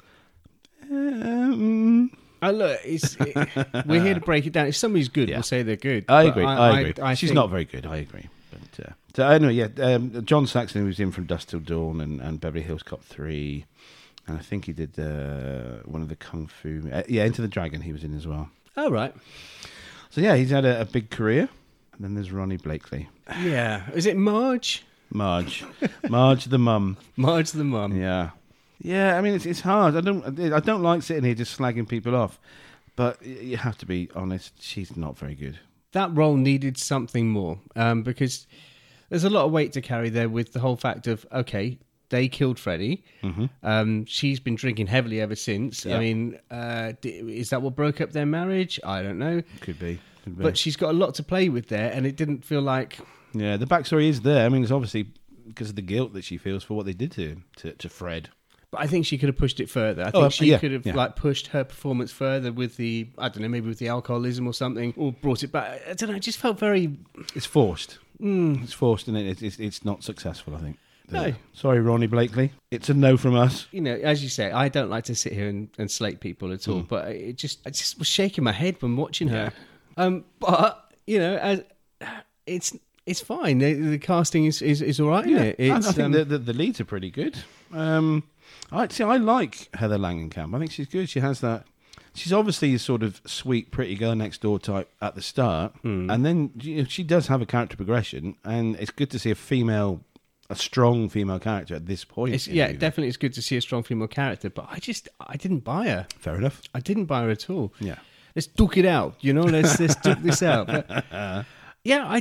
um, Oh, look, it's, it, we're here to break it down. If somebody's good, Yeah. we'll say they're good. I But agree. I, agree. I She's think- not very good. I agree. But uh, so anyway, yeah. Um, John Saxon, who was in from Dusk Till Dawn and, and Beverly Hills Cop three, and I think he did uh, one of the Kung Fu. Uh, yeah, Enter the Dragon. He was in as well. Oh, right. So yeah, he's had a, a big career. And then there's Ronnie Blakely, Yeah. Is it Marge? Marge, Marge the mum. Marge the mum. Yeah, yeah. I mean, it's it's hard. I don't I don't like sitting here just slagging people off, but you have to be honest. She's not very good. That role needed something more um, because there's a lot of weight to carry there with the whole fact of, okay, they killed Freddie. Mm-hmm. Um, she's been drinking heavily ever since. Yeah. I mean, uh, d- is that what broke up their marriage? I don't know. Could be. Could be. But she's got a lot to play with there, and it didn't feel like... Yeah, the backstory is there. I mean, it's obviously because of the guilt that she feels for what they did to him, to, to Fred. But I think she could have pushed it further. I Oh, think she yeah, could have yeah. like pushed her performance further with the, I don't know, maybe with the alcoholism or something, or brought it back. I don't know, it just felt very... It's forced. Mm, It's forced, and it? It's, it's, it's not successful, I think. No. Sorry, Ronnie Blakely. It's a no from us. you know, as you say, I don't like to sit here and, and slate people at all, Mm. but it just, I just was shaking my head when watching her. Yeah. Um, but you know, as, it's it's fine. The, the casting is, is, is all right, Yeah, isn't it? I, I It's, think um, the, the the leads are pretty good. Um, I see. I like Heather Langenkamp. I think she's good. She has that. She's obviously a sort of sweet, pretty girl next door type at the start, Hmm. and then you know, she does have a character progression, and it's good to see a female, a strong female character at this point. it's, in the yeah, movie. definitely, it's good to see a strong female character. But I just, I didn't buy her. Fair enough. I didn't buy her at all. Yeah. Let's duke it out, you know. Let's let's duke this out. But, yeah, I,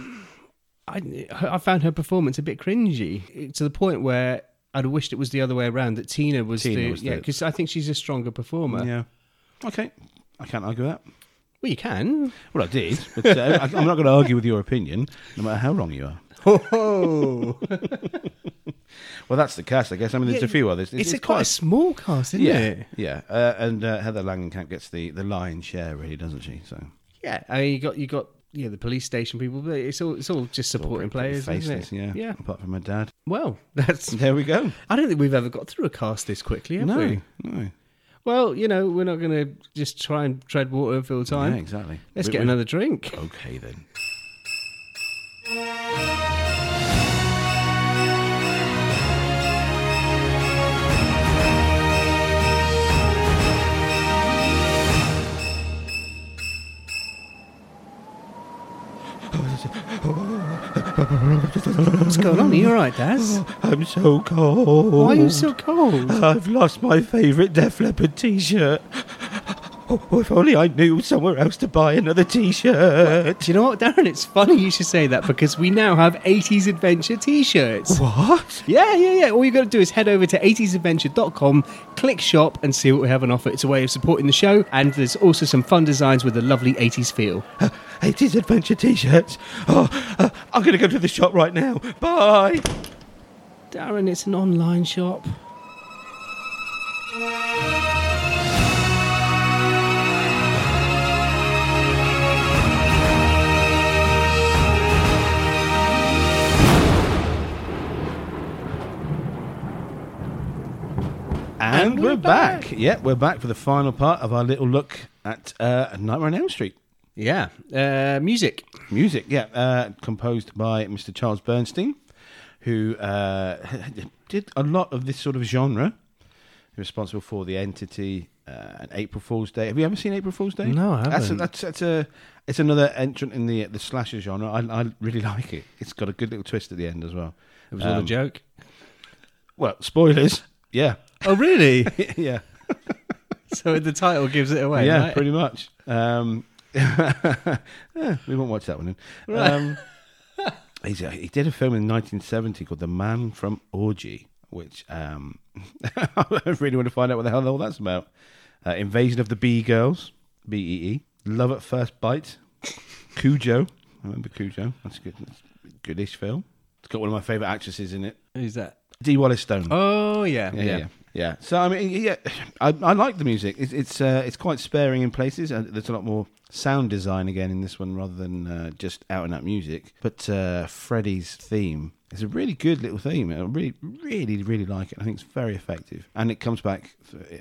I, I found her performance a bit cringy to the point where I'd have wished it was the other way around. That Tina was Tina the was yeah, the- because I think she's a stronger performer. Yeah. Okay. I can't argue with that. Well, you can. Well, I did, but uh, I, I'm not going to argue with your opinion, no matter how wrong you are. Oh, Well, that's the cast, I guess. I mean, there's Yeah, a few others. it's, a quite a small cast, isn't yeah, it? yeah. Uh, and uh, Heather Langenkamp gets the, the lion's share, really, doesn't she? So Yeah, I mean, you got you got yeah the police station people, but it's all it's all just supporting pretty players, faceless, isn't it? yeah. yeah. Apart from my dad. Well, that's. There we go. I don't think we've ever got through a cast this quickly, have No, we? no. Well, you know, we're not going to just try and tread water full time. Yeah, exactly. Let's We- get we- another drink. Okay, then. What's going on? Are you all right, Daz? I'm so cold. Why are you so cold? I've lost my favourite Def Leppard t-shirt. Oh, if only I knew somewhere else to buy another t-shirt. Do you know what, Darren? It's funny you should say that because we now have eighties Adventure t-shirts. What? Yeah, yeah, yeah. All you got to do is head over to eighties adventure dot com, click shop, and see what we have on offer. It's a way of supporting the show, and there's also some fun designs with a lovely eighties feel. eighties Adventure t-shirts. Oh, uh, I'm going to go to the shop right now. Bye. Darren, it's an online shop. And, And we're, we're back. back. Yeah, we're back for the final part of our little look at uh, Nightmare on Elm Street. Yeah. Uh, music. Music, yeah, uh, composed by Mister Charles Bernstein, who uh, did a lot of this sort of genre. Responsible for The Entity uh, and April Fool's Day. Have you ever seen April Fool's Day? No, I That's a, haven't. that's that's a it's another entrant in the the slasher genre. I, I really like it. It's got a good little twist at the end as well. It was all a Um, joke. Well, spoilers. Yeah, Oh, really? yeah, So the title gives it away, yeah, right? pretty much. Um, yeah, we won't watch that one. Then. Right. Um, he's a, he did a film in nineteen seventy called The Man from Orgy, which um, I really want to find out what the hell all that's about. Uh, Invasion of the Bee Girls, B E E. Love at First Bite, Cujo, I remember Cujo. That's good. That's a goodish film. It's got one of my favourite actresses in it. Who's that? Dee Wallace Stone. Oh yeah, yeah, yeah, yeah. yeah. So I mean, yeah, I, I like the music. It's it's uh, it's quite sparing in places. Uh, there's a lot more sound design again in this one rather than uh, just out and out music. But uh, Freddy's theme is a really good little theme. I really, really, really like it. I think it's very effective, and it comes back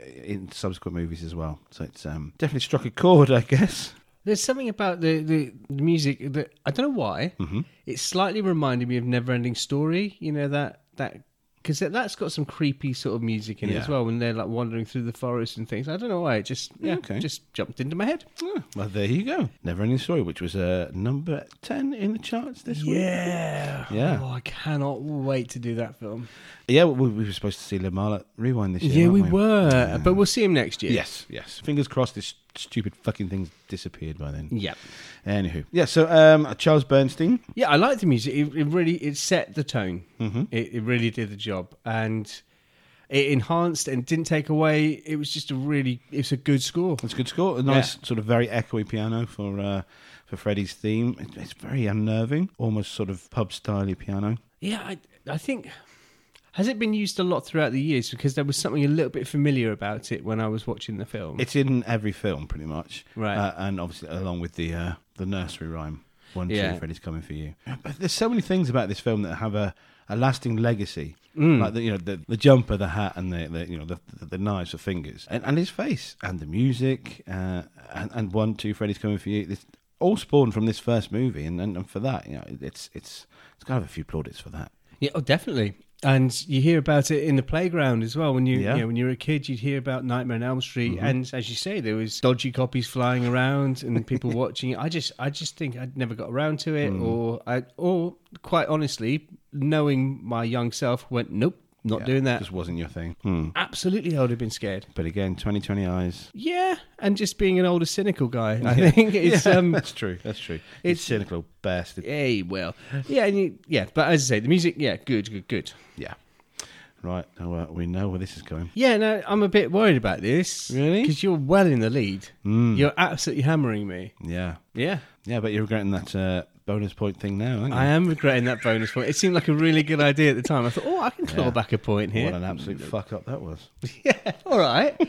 in subsequent movies as well. So it's um, definitely struck a chord, I guess. There's something about the, the, the music that I don't know why. Mm-hmm. It slightly reminded me of Neverending Story. You know that that because that, that's got some creepy sort of music in it Yeah. as well when they're like wandering through the forest and things. I don't know why. It just yeah, Okay. just jumped into my head. Oh, well, there you go. Neverending Story, which was uh, number ten in the charts this week. Yeah, Yeah. Oh, I cannot wait to do that film. Yeah, we, we were supposed to see Lamar Rewind this year. Yeah, we weren't were, Yeah. but we'll see him next year. Yes, yes. Fingers crossed this stupid fucking thing's disappeared by then. Yeah. Anywho. Yeah, so um, Charles Bernstein. Yeah, I like the music. It, it really it set the tone. Mm-hmm. It, it really did the job, and it enhanced and didn't take away. It was just a really it's a good score. It's a good score. A nice Yeah. sort of very echoey piano for uh, for Freddie's theme. It, it's very unnerving, almost sort of pub style piano. Yeah, I I think has it been used a lot throughout the years because there was something a little bit familiar about it when I was watching the film. It's in every film pretty much, Right. Uh, and obviously along with the uh, the nursery rhyme. One, Yeah. two, Freddie's coming for you. But there's so many things about this film that have a, a lasting legacy, Mm. like the, you know the, the jumper, the hat, and the, the you know the, the, the knives for fingers, and, and his face, and the music, uh, and, and one, two, Freddie's coming for you. This all spawned from this first movie, and, and, and for that, you know, it's it's it's kind of a few plaudits for that. Yeah, oh, definitely. And you hear about it in the playground as well. When you, Yeah. you know, when you were a kid, you'd hear about Nightmare on Elm Street, Mhm. and as you say, there was dodgy copies flying around and people watching it. I just, I just think I'd never got around to it, Mm. or I, or quite honestly, knowing my young self, went, nope, not Yeah, doing that. Just wasn't your thing. Hmm. Absolutely, I would have been scared. But again, twenty twenty eyes. Yeah, and just being an older, cynical guy, I Yeah. think it's Yeah, um, that's true. That's true. It's, it's- cynical bastard. hey, well, yeah, and you, yeah. But as I say, the music, yeah, good, good, good. Yeah. Right. Now uh, we know where this is going. Yeah, no, I'm a bit worried about this. Really? Because you're well in the lead. Mm. You're absolutely hammering me. Yeah. Yeah. Yeah, but you're regretting that uh, bonus point thing now, aren't you? I am regretting that bonus point. It seemed like a really good idea at the time. I thought, oh, I can claw Yeah. back a point here. What an absolute fuck up that was. Yeah, all right.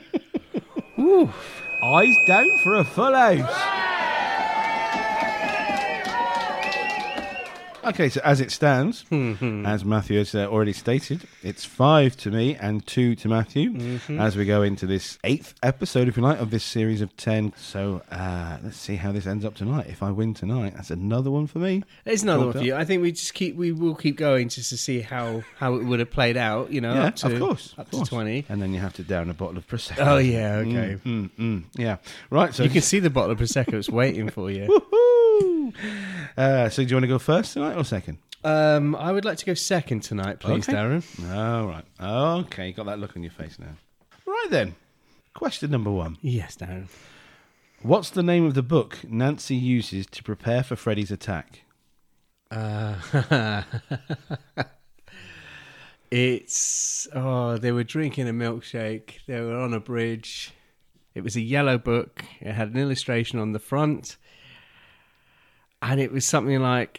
Woo. Eyes down for a full house. Okay, so as it stands, as Matthew has uh, already stated, it's five to me and two to Matthew as we go into this eighth episode, if you like, of this series of ten. So uh, let's see how this ends up tonight. If I win tonight, that's another one for me. There's another one Chalked for you. I think we just keep, we will keep going just to see how, how it would have played out, you know, Yeah, up to, of course. up of course. to twenty. And then you have to down a bottle of Prosecco. Oh, yeah, okay. Mm, mm, mm. Yeah. Right, so... You can see the bottle of Prosecco. It's waiting for you. Woohoo! Uh, so do you want to go first tonight or second? Um, I would like to go second tonight, please, Okay. Darren. All right. Okay, got that look on your face now. Right then. Question number one. Yes, Darren. What's the name of the book Nancy uses to prepare for Freddy's attack? Uh, it's oh, they were drinking a milkshake. They were on a bridge. It was a yellow book. It had an illustration on the front, and it was something like,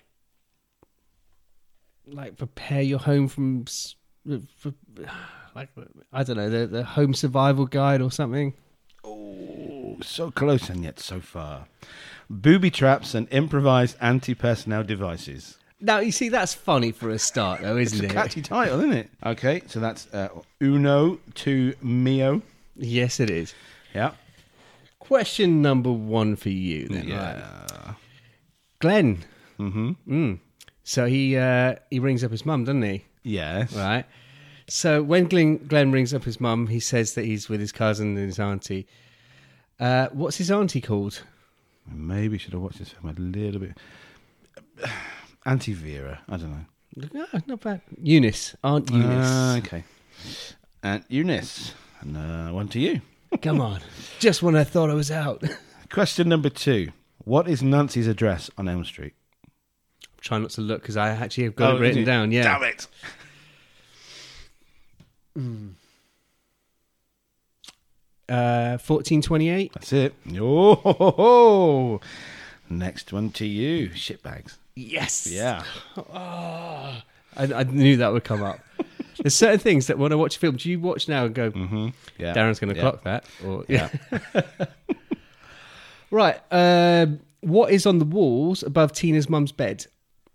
like prepare your home from, s- for, like I don't know, the the home survival guide or something. Oh, so close and yet so far. Booby traps and improvised anti-personnel devices. Now you see that's funny for a start, though, isn't It's a it? catchy title, isn't it? Okay, so that's uh, Uno to Mio. Yes, it is. Yeah. Question number one for you, then. Right. Yeah. Glenn. Mm-hmm. Mm. So he uh, he rings up his mum, doesn't he? Yes. Right. So when Glenn, Glenn rings up his mum, he says that he's with his cousin and his auntie. Uh, what's his auntie called? Maybe should have watched this film a little bit. Auntie Vera. I don't know. No, not bad. Eunice. Aunt Eunice. Ah, okay. Aunt Eunice. And uh, one to you. Come on. Just when I thought I was out. Question number two. What is Nancy's address on Elm Street? Try not to look because I actually have got Oh, it written did you? down. Yeah. Damn it. Uh, fourteen twenty-eight. That's it. Oh, ho, ho, ho. Next one to you, shitbags. Yes. Yeah. Oh, I, I knew that would come up. There's certain things that when I watch films, you watch now and go, Mm-hmm. Yeah. Darren's going to yeah. clock that. Or Yeah. Right. Um, what is on the walls above Tina's mum's bed?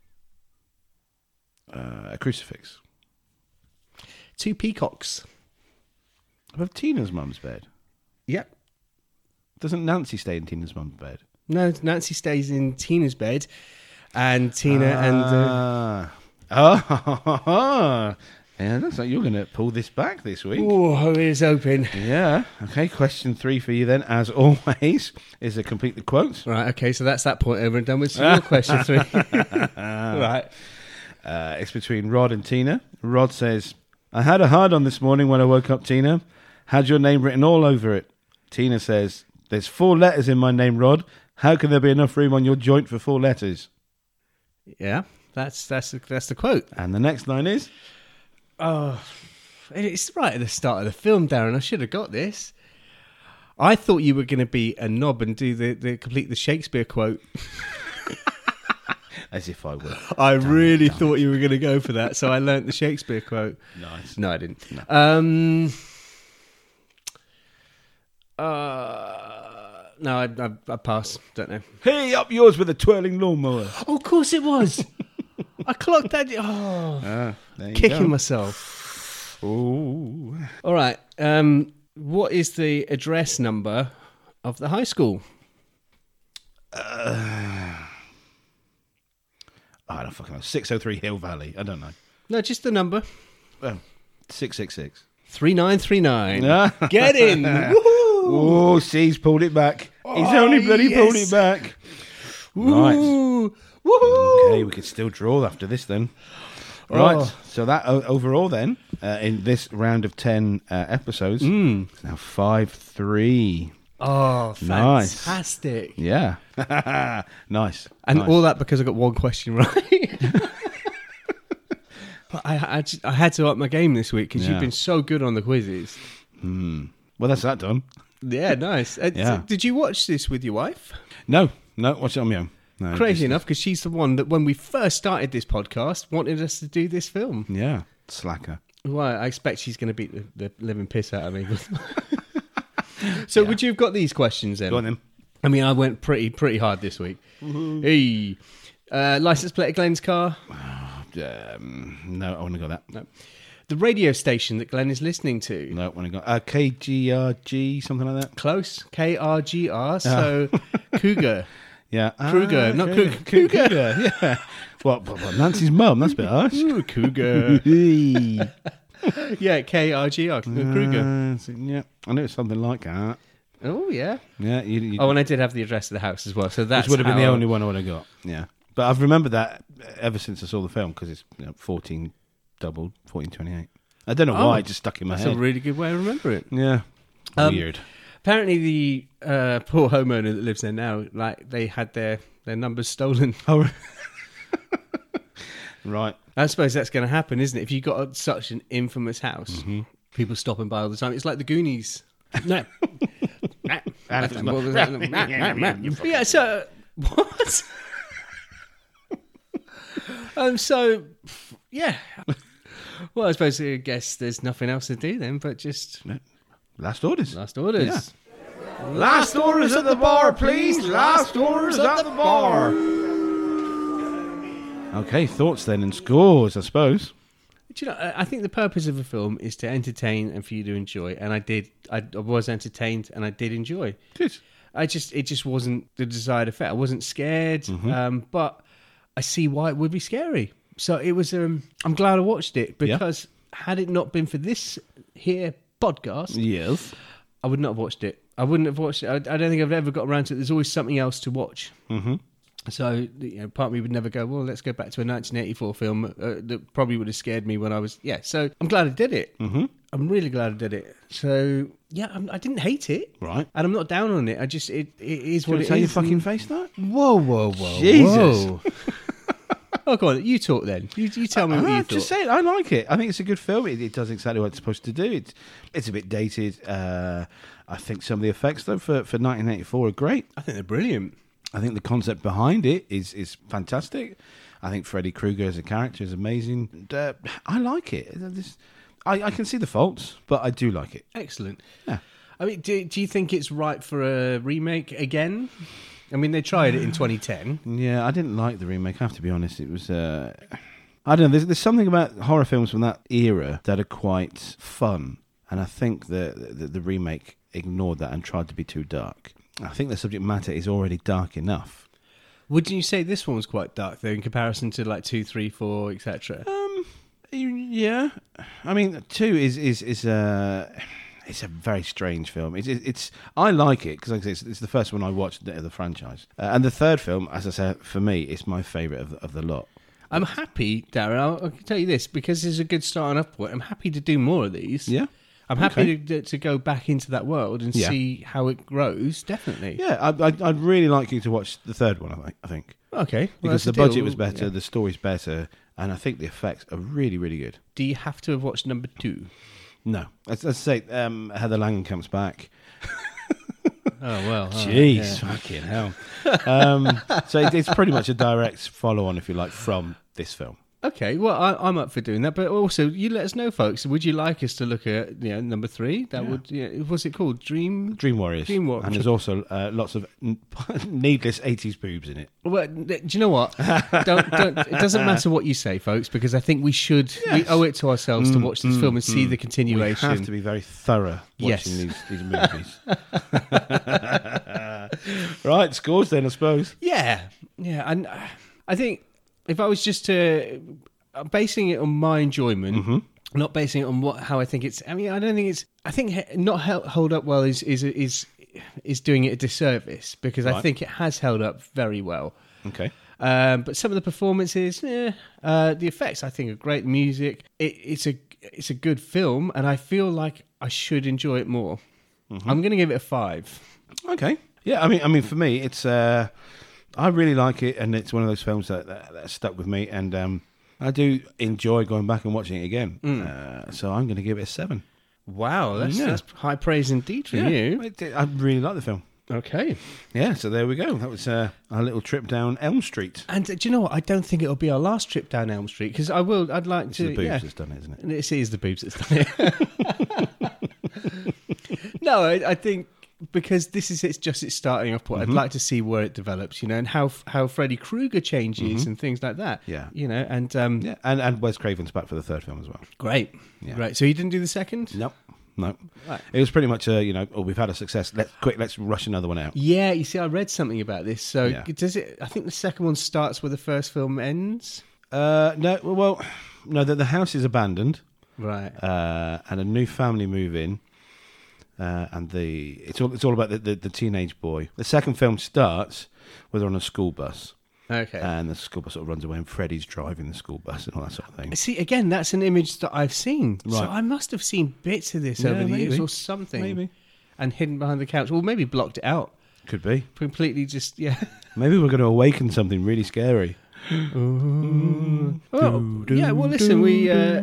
Uh, a crucifix. Two peacocks. Above Tina's mum's bed. Yep. Doesn't Nancy stay in Tina's mum's bed? No, Nancy stays in Tina's bed, and Tina and uh, Ah. Oh, yeah, looks like you're going to pull this back this week. oh, it is open. Yeah. Okay. Question three for you then, as always, is to complete the quotes. Right. Okay. So that's that point over and done with. So your question three. Right. Uh, it's between Rod and Tina. Rod says, "I had a hard on this morning when I woke up, Tina. Had your name written all over it." Tina says, "There's four letters in my name, Rod. How can there be enough room on your joint for four letters?" Yeah. That's that's the, that's the quote. And the next line is, Oh, it's right at the start of the film, Darren. I should have got this. I thought you were going to be a knob and do the, the complete the Shakespeare quote. as if I would. I Damn really it, damn thought you were going to go for that, so I learnt the Shakespeare quote. Nice. No, I didn't. No. Um, uh, no, I, I, I pass. Don't know. Hey, up yours with a twirling lawnmower. Oh, of course it was. I clocked that. Oh, Ah, there you kicking go. myself. Ooh. All right. Um, what is the address number of the high school? Uh, I don't fucking know. six oh three Hill Valley. I don't know. No, just the number. Well, six six six. three nine three nine. Ah. Get in. Woohoo. Oh, see, he's pulled it back. He's Oh, only bloody yes. pulled it back. Right. Ooh. Woohoo. Okay, we could still draw after this then. Right. Oh. So that o- overall then, uh, in this round of ten uh, episodes, Mm. it's now five three. Oh, Nice. fantastic. Yeah. Nice. And nice. all that because I got one question right. But I, I, just, I had to up my game this week because Yeah. you've been so good on the quizzes. Hmm. Well, that's that done. Yeah, nice. Uh, Yeah. so did you watch this with your wife? No, no, watch it on my own. No, Crazy just- enough, because she's the one that when we first started this podcast wanted us to do this film. Yeah, slacker. Well, I expect she's going to beat the, the living piss out of me. So would you have got these questions then? Go on then. I mean, I went pretty pretty hard this week. Hey, uh, license plate of Glenn's car. Um, no, I want to go that. No. The radio station that Glenn is listening to. No, I want to go. Uh, K G R G, something like that. Close. K R G R. So Cougar. Yeah. Kruger, Ah, not okay. Cougar. Cougar, yeah. What, what, what, Nancy's mum? That's a bit harsh. Ooh, Cougar. yeah. Yeah, K R G R. Kruger. Yeah, I knew it was something like that. Oh, yeah. Yeah, you, you, Oh, and I did have the address of the house as well. So that which would have been the only one I would have got. Yeah. But I've remembered that ever since I saw the film because it's you know, fourteen doubled, fourteen twenty-eight. I don't know Oh, why, it just stuck in my That's head. a really good way to remember it. yeah. Um, Weird. Apparently, the uh, poor homeowner that lives there now, like they had their, their numbers stolen. Oh, right. I suppose that's going to happen, isn't it? If you've got a, such an infamous house, Mm-hmm. people stopping by all the time. It's like the Goonies. No. Yeah, so... What? um, so, yeah. Well, I suppose I guess there's nothing else to do then, but just Last orders. last orders. Last orders at the bar, please. Last orders at the bar. Okay, thoughts then and scores, I suppose. Do you know, I I think the purpose of a film is to entertain and for you to enjoy, and I did. I, I was entertained and I did enjoy. Good. I just, it just wasn't the desired effect. I wasn't scared, Mm-hmm. um, but I see why it would be scary. So it was. Um, I'm glad I watched it because had it not been for this here podcast, Yes. I would not have watched it. I wouldn't have watched it. I, I don't think I've ever got around to it. There's always something else to watch. Mm-hmm. So, you know, part of me would never go, well, let's go back to a nineteen eighty-four film uh, that probably would have scared me when I was, yeah. So I'm glad I did it. Mm-hmm. I'm really glad I did it. So, yeah, I'm, I didn't hate it. Right. And I'm not down on it. I just, it, it is Do you what want it to tell your is. fucking face that? Whoa, whoa, whoa. Jesus. Whoa. Oh, go on. You talk then. You, you tell me what Ah, you thought. just say it. I like it. I think it's a good film. It, it does exactly what it's supposed to do. It's it's a bit dated. Uh, I think some of the effects, though, for, for nineteen eighty-four are great. I think they're brilliant. I think the concept behind it is is fantastic. I think Freddy Krueger as a character is amazing. And, uh, I like it. This, I, I can see the faults, but I do like it. Excellent. Yeah. I mean, do, do you think it's right for a remake again? I mean, they tried it in twenty ten. Yeah, I didn't like the remake. I have to be honest. It was. Uh, I don't know. There's, there's something about horror films from that era that are quite fun, and I think the the, the remake ignored that and tried to be too dark. I think the subject matter is already dark enough. Wouldn't you say this one was quite dark, though, in comparison to, like, two, three, four, et cetera? Um, yeah. I mean, two is is is uh, it's a very strange film. It's it's, it's I like it because like it's, it's the first one I watched of the franchise, uh, and the third film, as I said, for me, it's my favourite of the, of the lot. I'm happy, Darren. I'll, I can tell you this because it's a good start and upward. I'm happy to do more of these. Yeah. I'm happy Okay. to, to go back into that world and Yeah. see how it grows. Definitely. Yeah, I, I'd, I'd really like you to watch the third one. I think, I think. Okay. well, because that's the a deal. budget was better, Yeah. the story's better, and I think the effects are really, really good. Do you have to have watched number two? No, as I say, um, Heather Langenkamp's back. Oh well. all right, Jeez, yeah. fucking hell! Um, so it, it's pretty much a direct follow-on, if you like, from this film. Okay, well, I, I'm up for doing that, but also you let us know, folks. Would you like us to look at, you know, number three? That Yeah. would, you know, what's it called? Dream. Dream Warriors. Dream Warriors. And there's also uh, lots of n- needless eighties boobs in it. Well, do you know what? don't, don't, it doesn't matter what you say, folks, because I think we should. We Yes. owe it to ourselves to watch this mm, film and see mm. the continuation. We have to be very thorough watching Yes. these, these movies. Right, scores then, I suppose. Yeah, yeah, and uh, I think if I was just to uh, basing it on my enjoyment, Mm-hmm. not basing it on what how I think it's. I mean, I don't think it's. I think he- not held, hold up well is is is is doing it a disservice because I Right. think it has held up very well. Okay. Um, but some of the performances, eh, uh, the effects, I think, are great. Music, it, it's a it's a good film, and I feel like I should enjoy it more. Mm-hmm. I'm going to give it a five. Okay. Yeah, I mean, I mean, for me, it's. Uh, I really like it, and it's one of those films that, that, that stuck with me, and um, I do enjoy going back and watching it again. Uh, so I'm going to give it a seven. Wow, that's, Yeah. that's high praise indeed from you. It- it- I really like the film. Okay. Yeah, so there we go. That was uh, our little trip down Elm Street. And uh, do you know what? I don't think it'll be our last trip down Elm Street because I will. I'd like It's to. the boobs yeah. that's done it, isn't it? And it is the boobs that's done it. No, I, I think because this is it's just it's starting up. Mm-hmm. I'd like to see where it develops, you know, and how how Freddy Krueger changes and things like that. Mm-hmm. Yeah. you know, and um, Yeah, and, and Wes Craven's back for the third film as well. great, Yeah. great. So you didn't do the second? Nope. No. Right. It was pretty much, uh, you know, oh, we've had a success. Let's quick, let's rush another one out. Yeah, you see, I read something about this. So Yeah. does it? I think the second one starts where the first film ends. Uh, no, well, no, the, the house is abandoned, Right. uh, and a new family move in, uh, and the it's all it's all about the, the, the teenage boy. The second film starts where they're on a school bus, Okay. and the school bus sort of runs away, and Freddy's driving the school bus and all that sort of thing. See, again, that's an image that I've seen. So Right. I must have seen bits of this Yeah, over the years maybe. or something. Maybe. And hidden behind the couch. Or maybe blocked it out. Could be. Completely just, yeah. Maybe we're going to awaken something really scary. Oh, yeah, well, listen, we... Uh,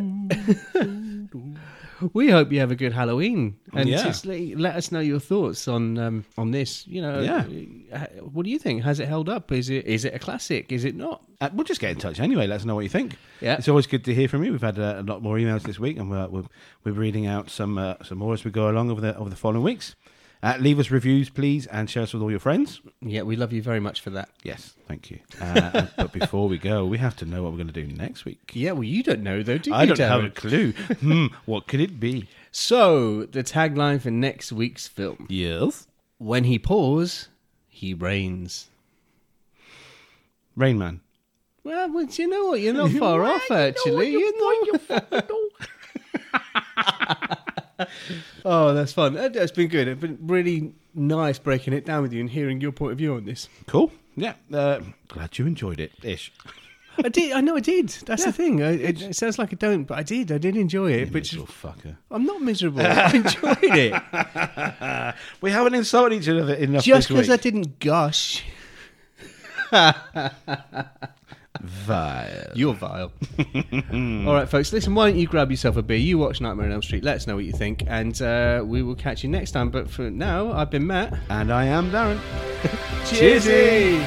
we hope you have a good Halloween. And Yeah. just let, let us know your thoughts on um, on this. You know, Yeah. uh, what do you think? Has it held up? Is it is it a classic? Is it not? Uh, we'll just get in touch anyway. Let us know what you think. Yeah. It's always good to hear from you. We've had uh, a lot more emails this week, and we're we're, we're reading out some uh, some more as we go along over the over the following weeks. Uh, leave us reviews, please, and share us with all your friends. Yeah, we love you very much for that. Yes, thank you. Uh, but before we go, we have to know what we're going to do next week. Yeah, well, you don't know, though, do you, I don't Darren? have a clue. hmm, what could it be? So, the tagline for next week's film: Yes, when he pours, he rains. Rain Man. Well, well, do you know what? You're not far off, actually. You know. Oh, that's fun. That- That's been good. It's been really nice breaking it down with you and hearing your point of view on this. Cool. Yeah. Uh, glad you enjoyed it, ish. I did. I know I did. That's Yeah. the thing. I, it, it sounds like I don't, but I did. I did enjoy it. You Which miserable fucker. I'm not miserable. I enjoyed it. We haven't insulted each other enough Just this week. because I didn't gush. Vile. You're vile. All right, folks, listen, why don't you grab yourself a beer? You watch Nightmare on Elm Street. Let us know what you think. And uh, we will catch you next time. But for now, I've been Matt. And I am Darren. Cheersy!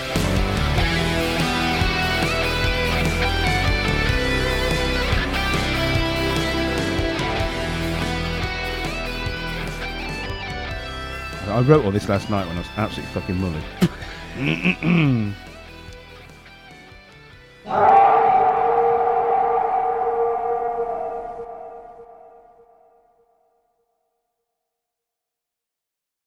I wrote all this last night when I was absolutely fucking mullered.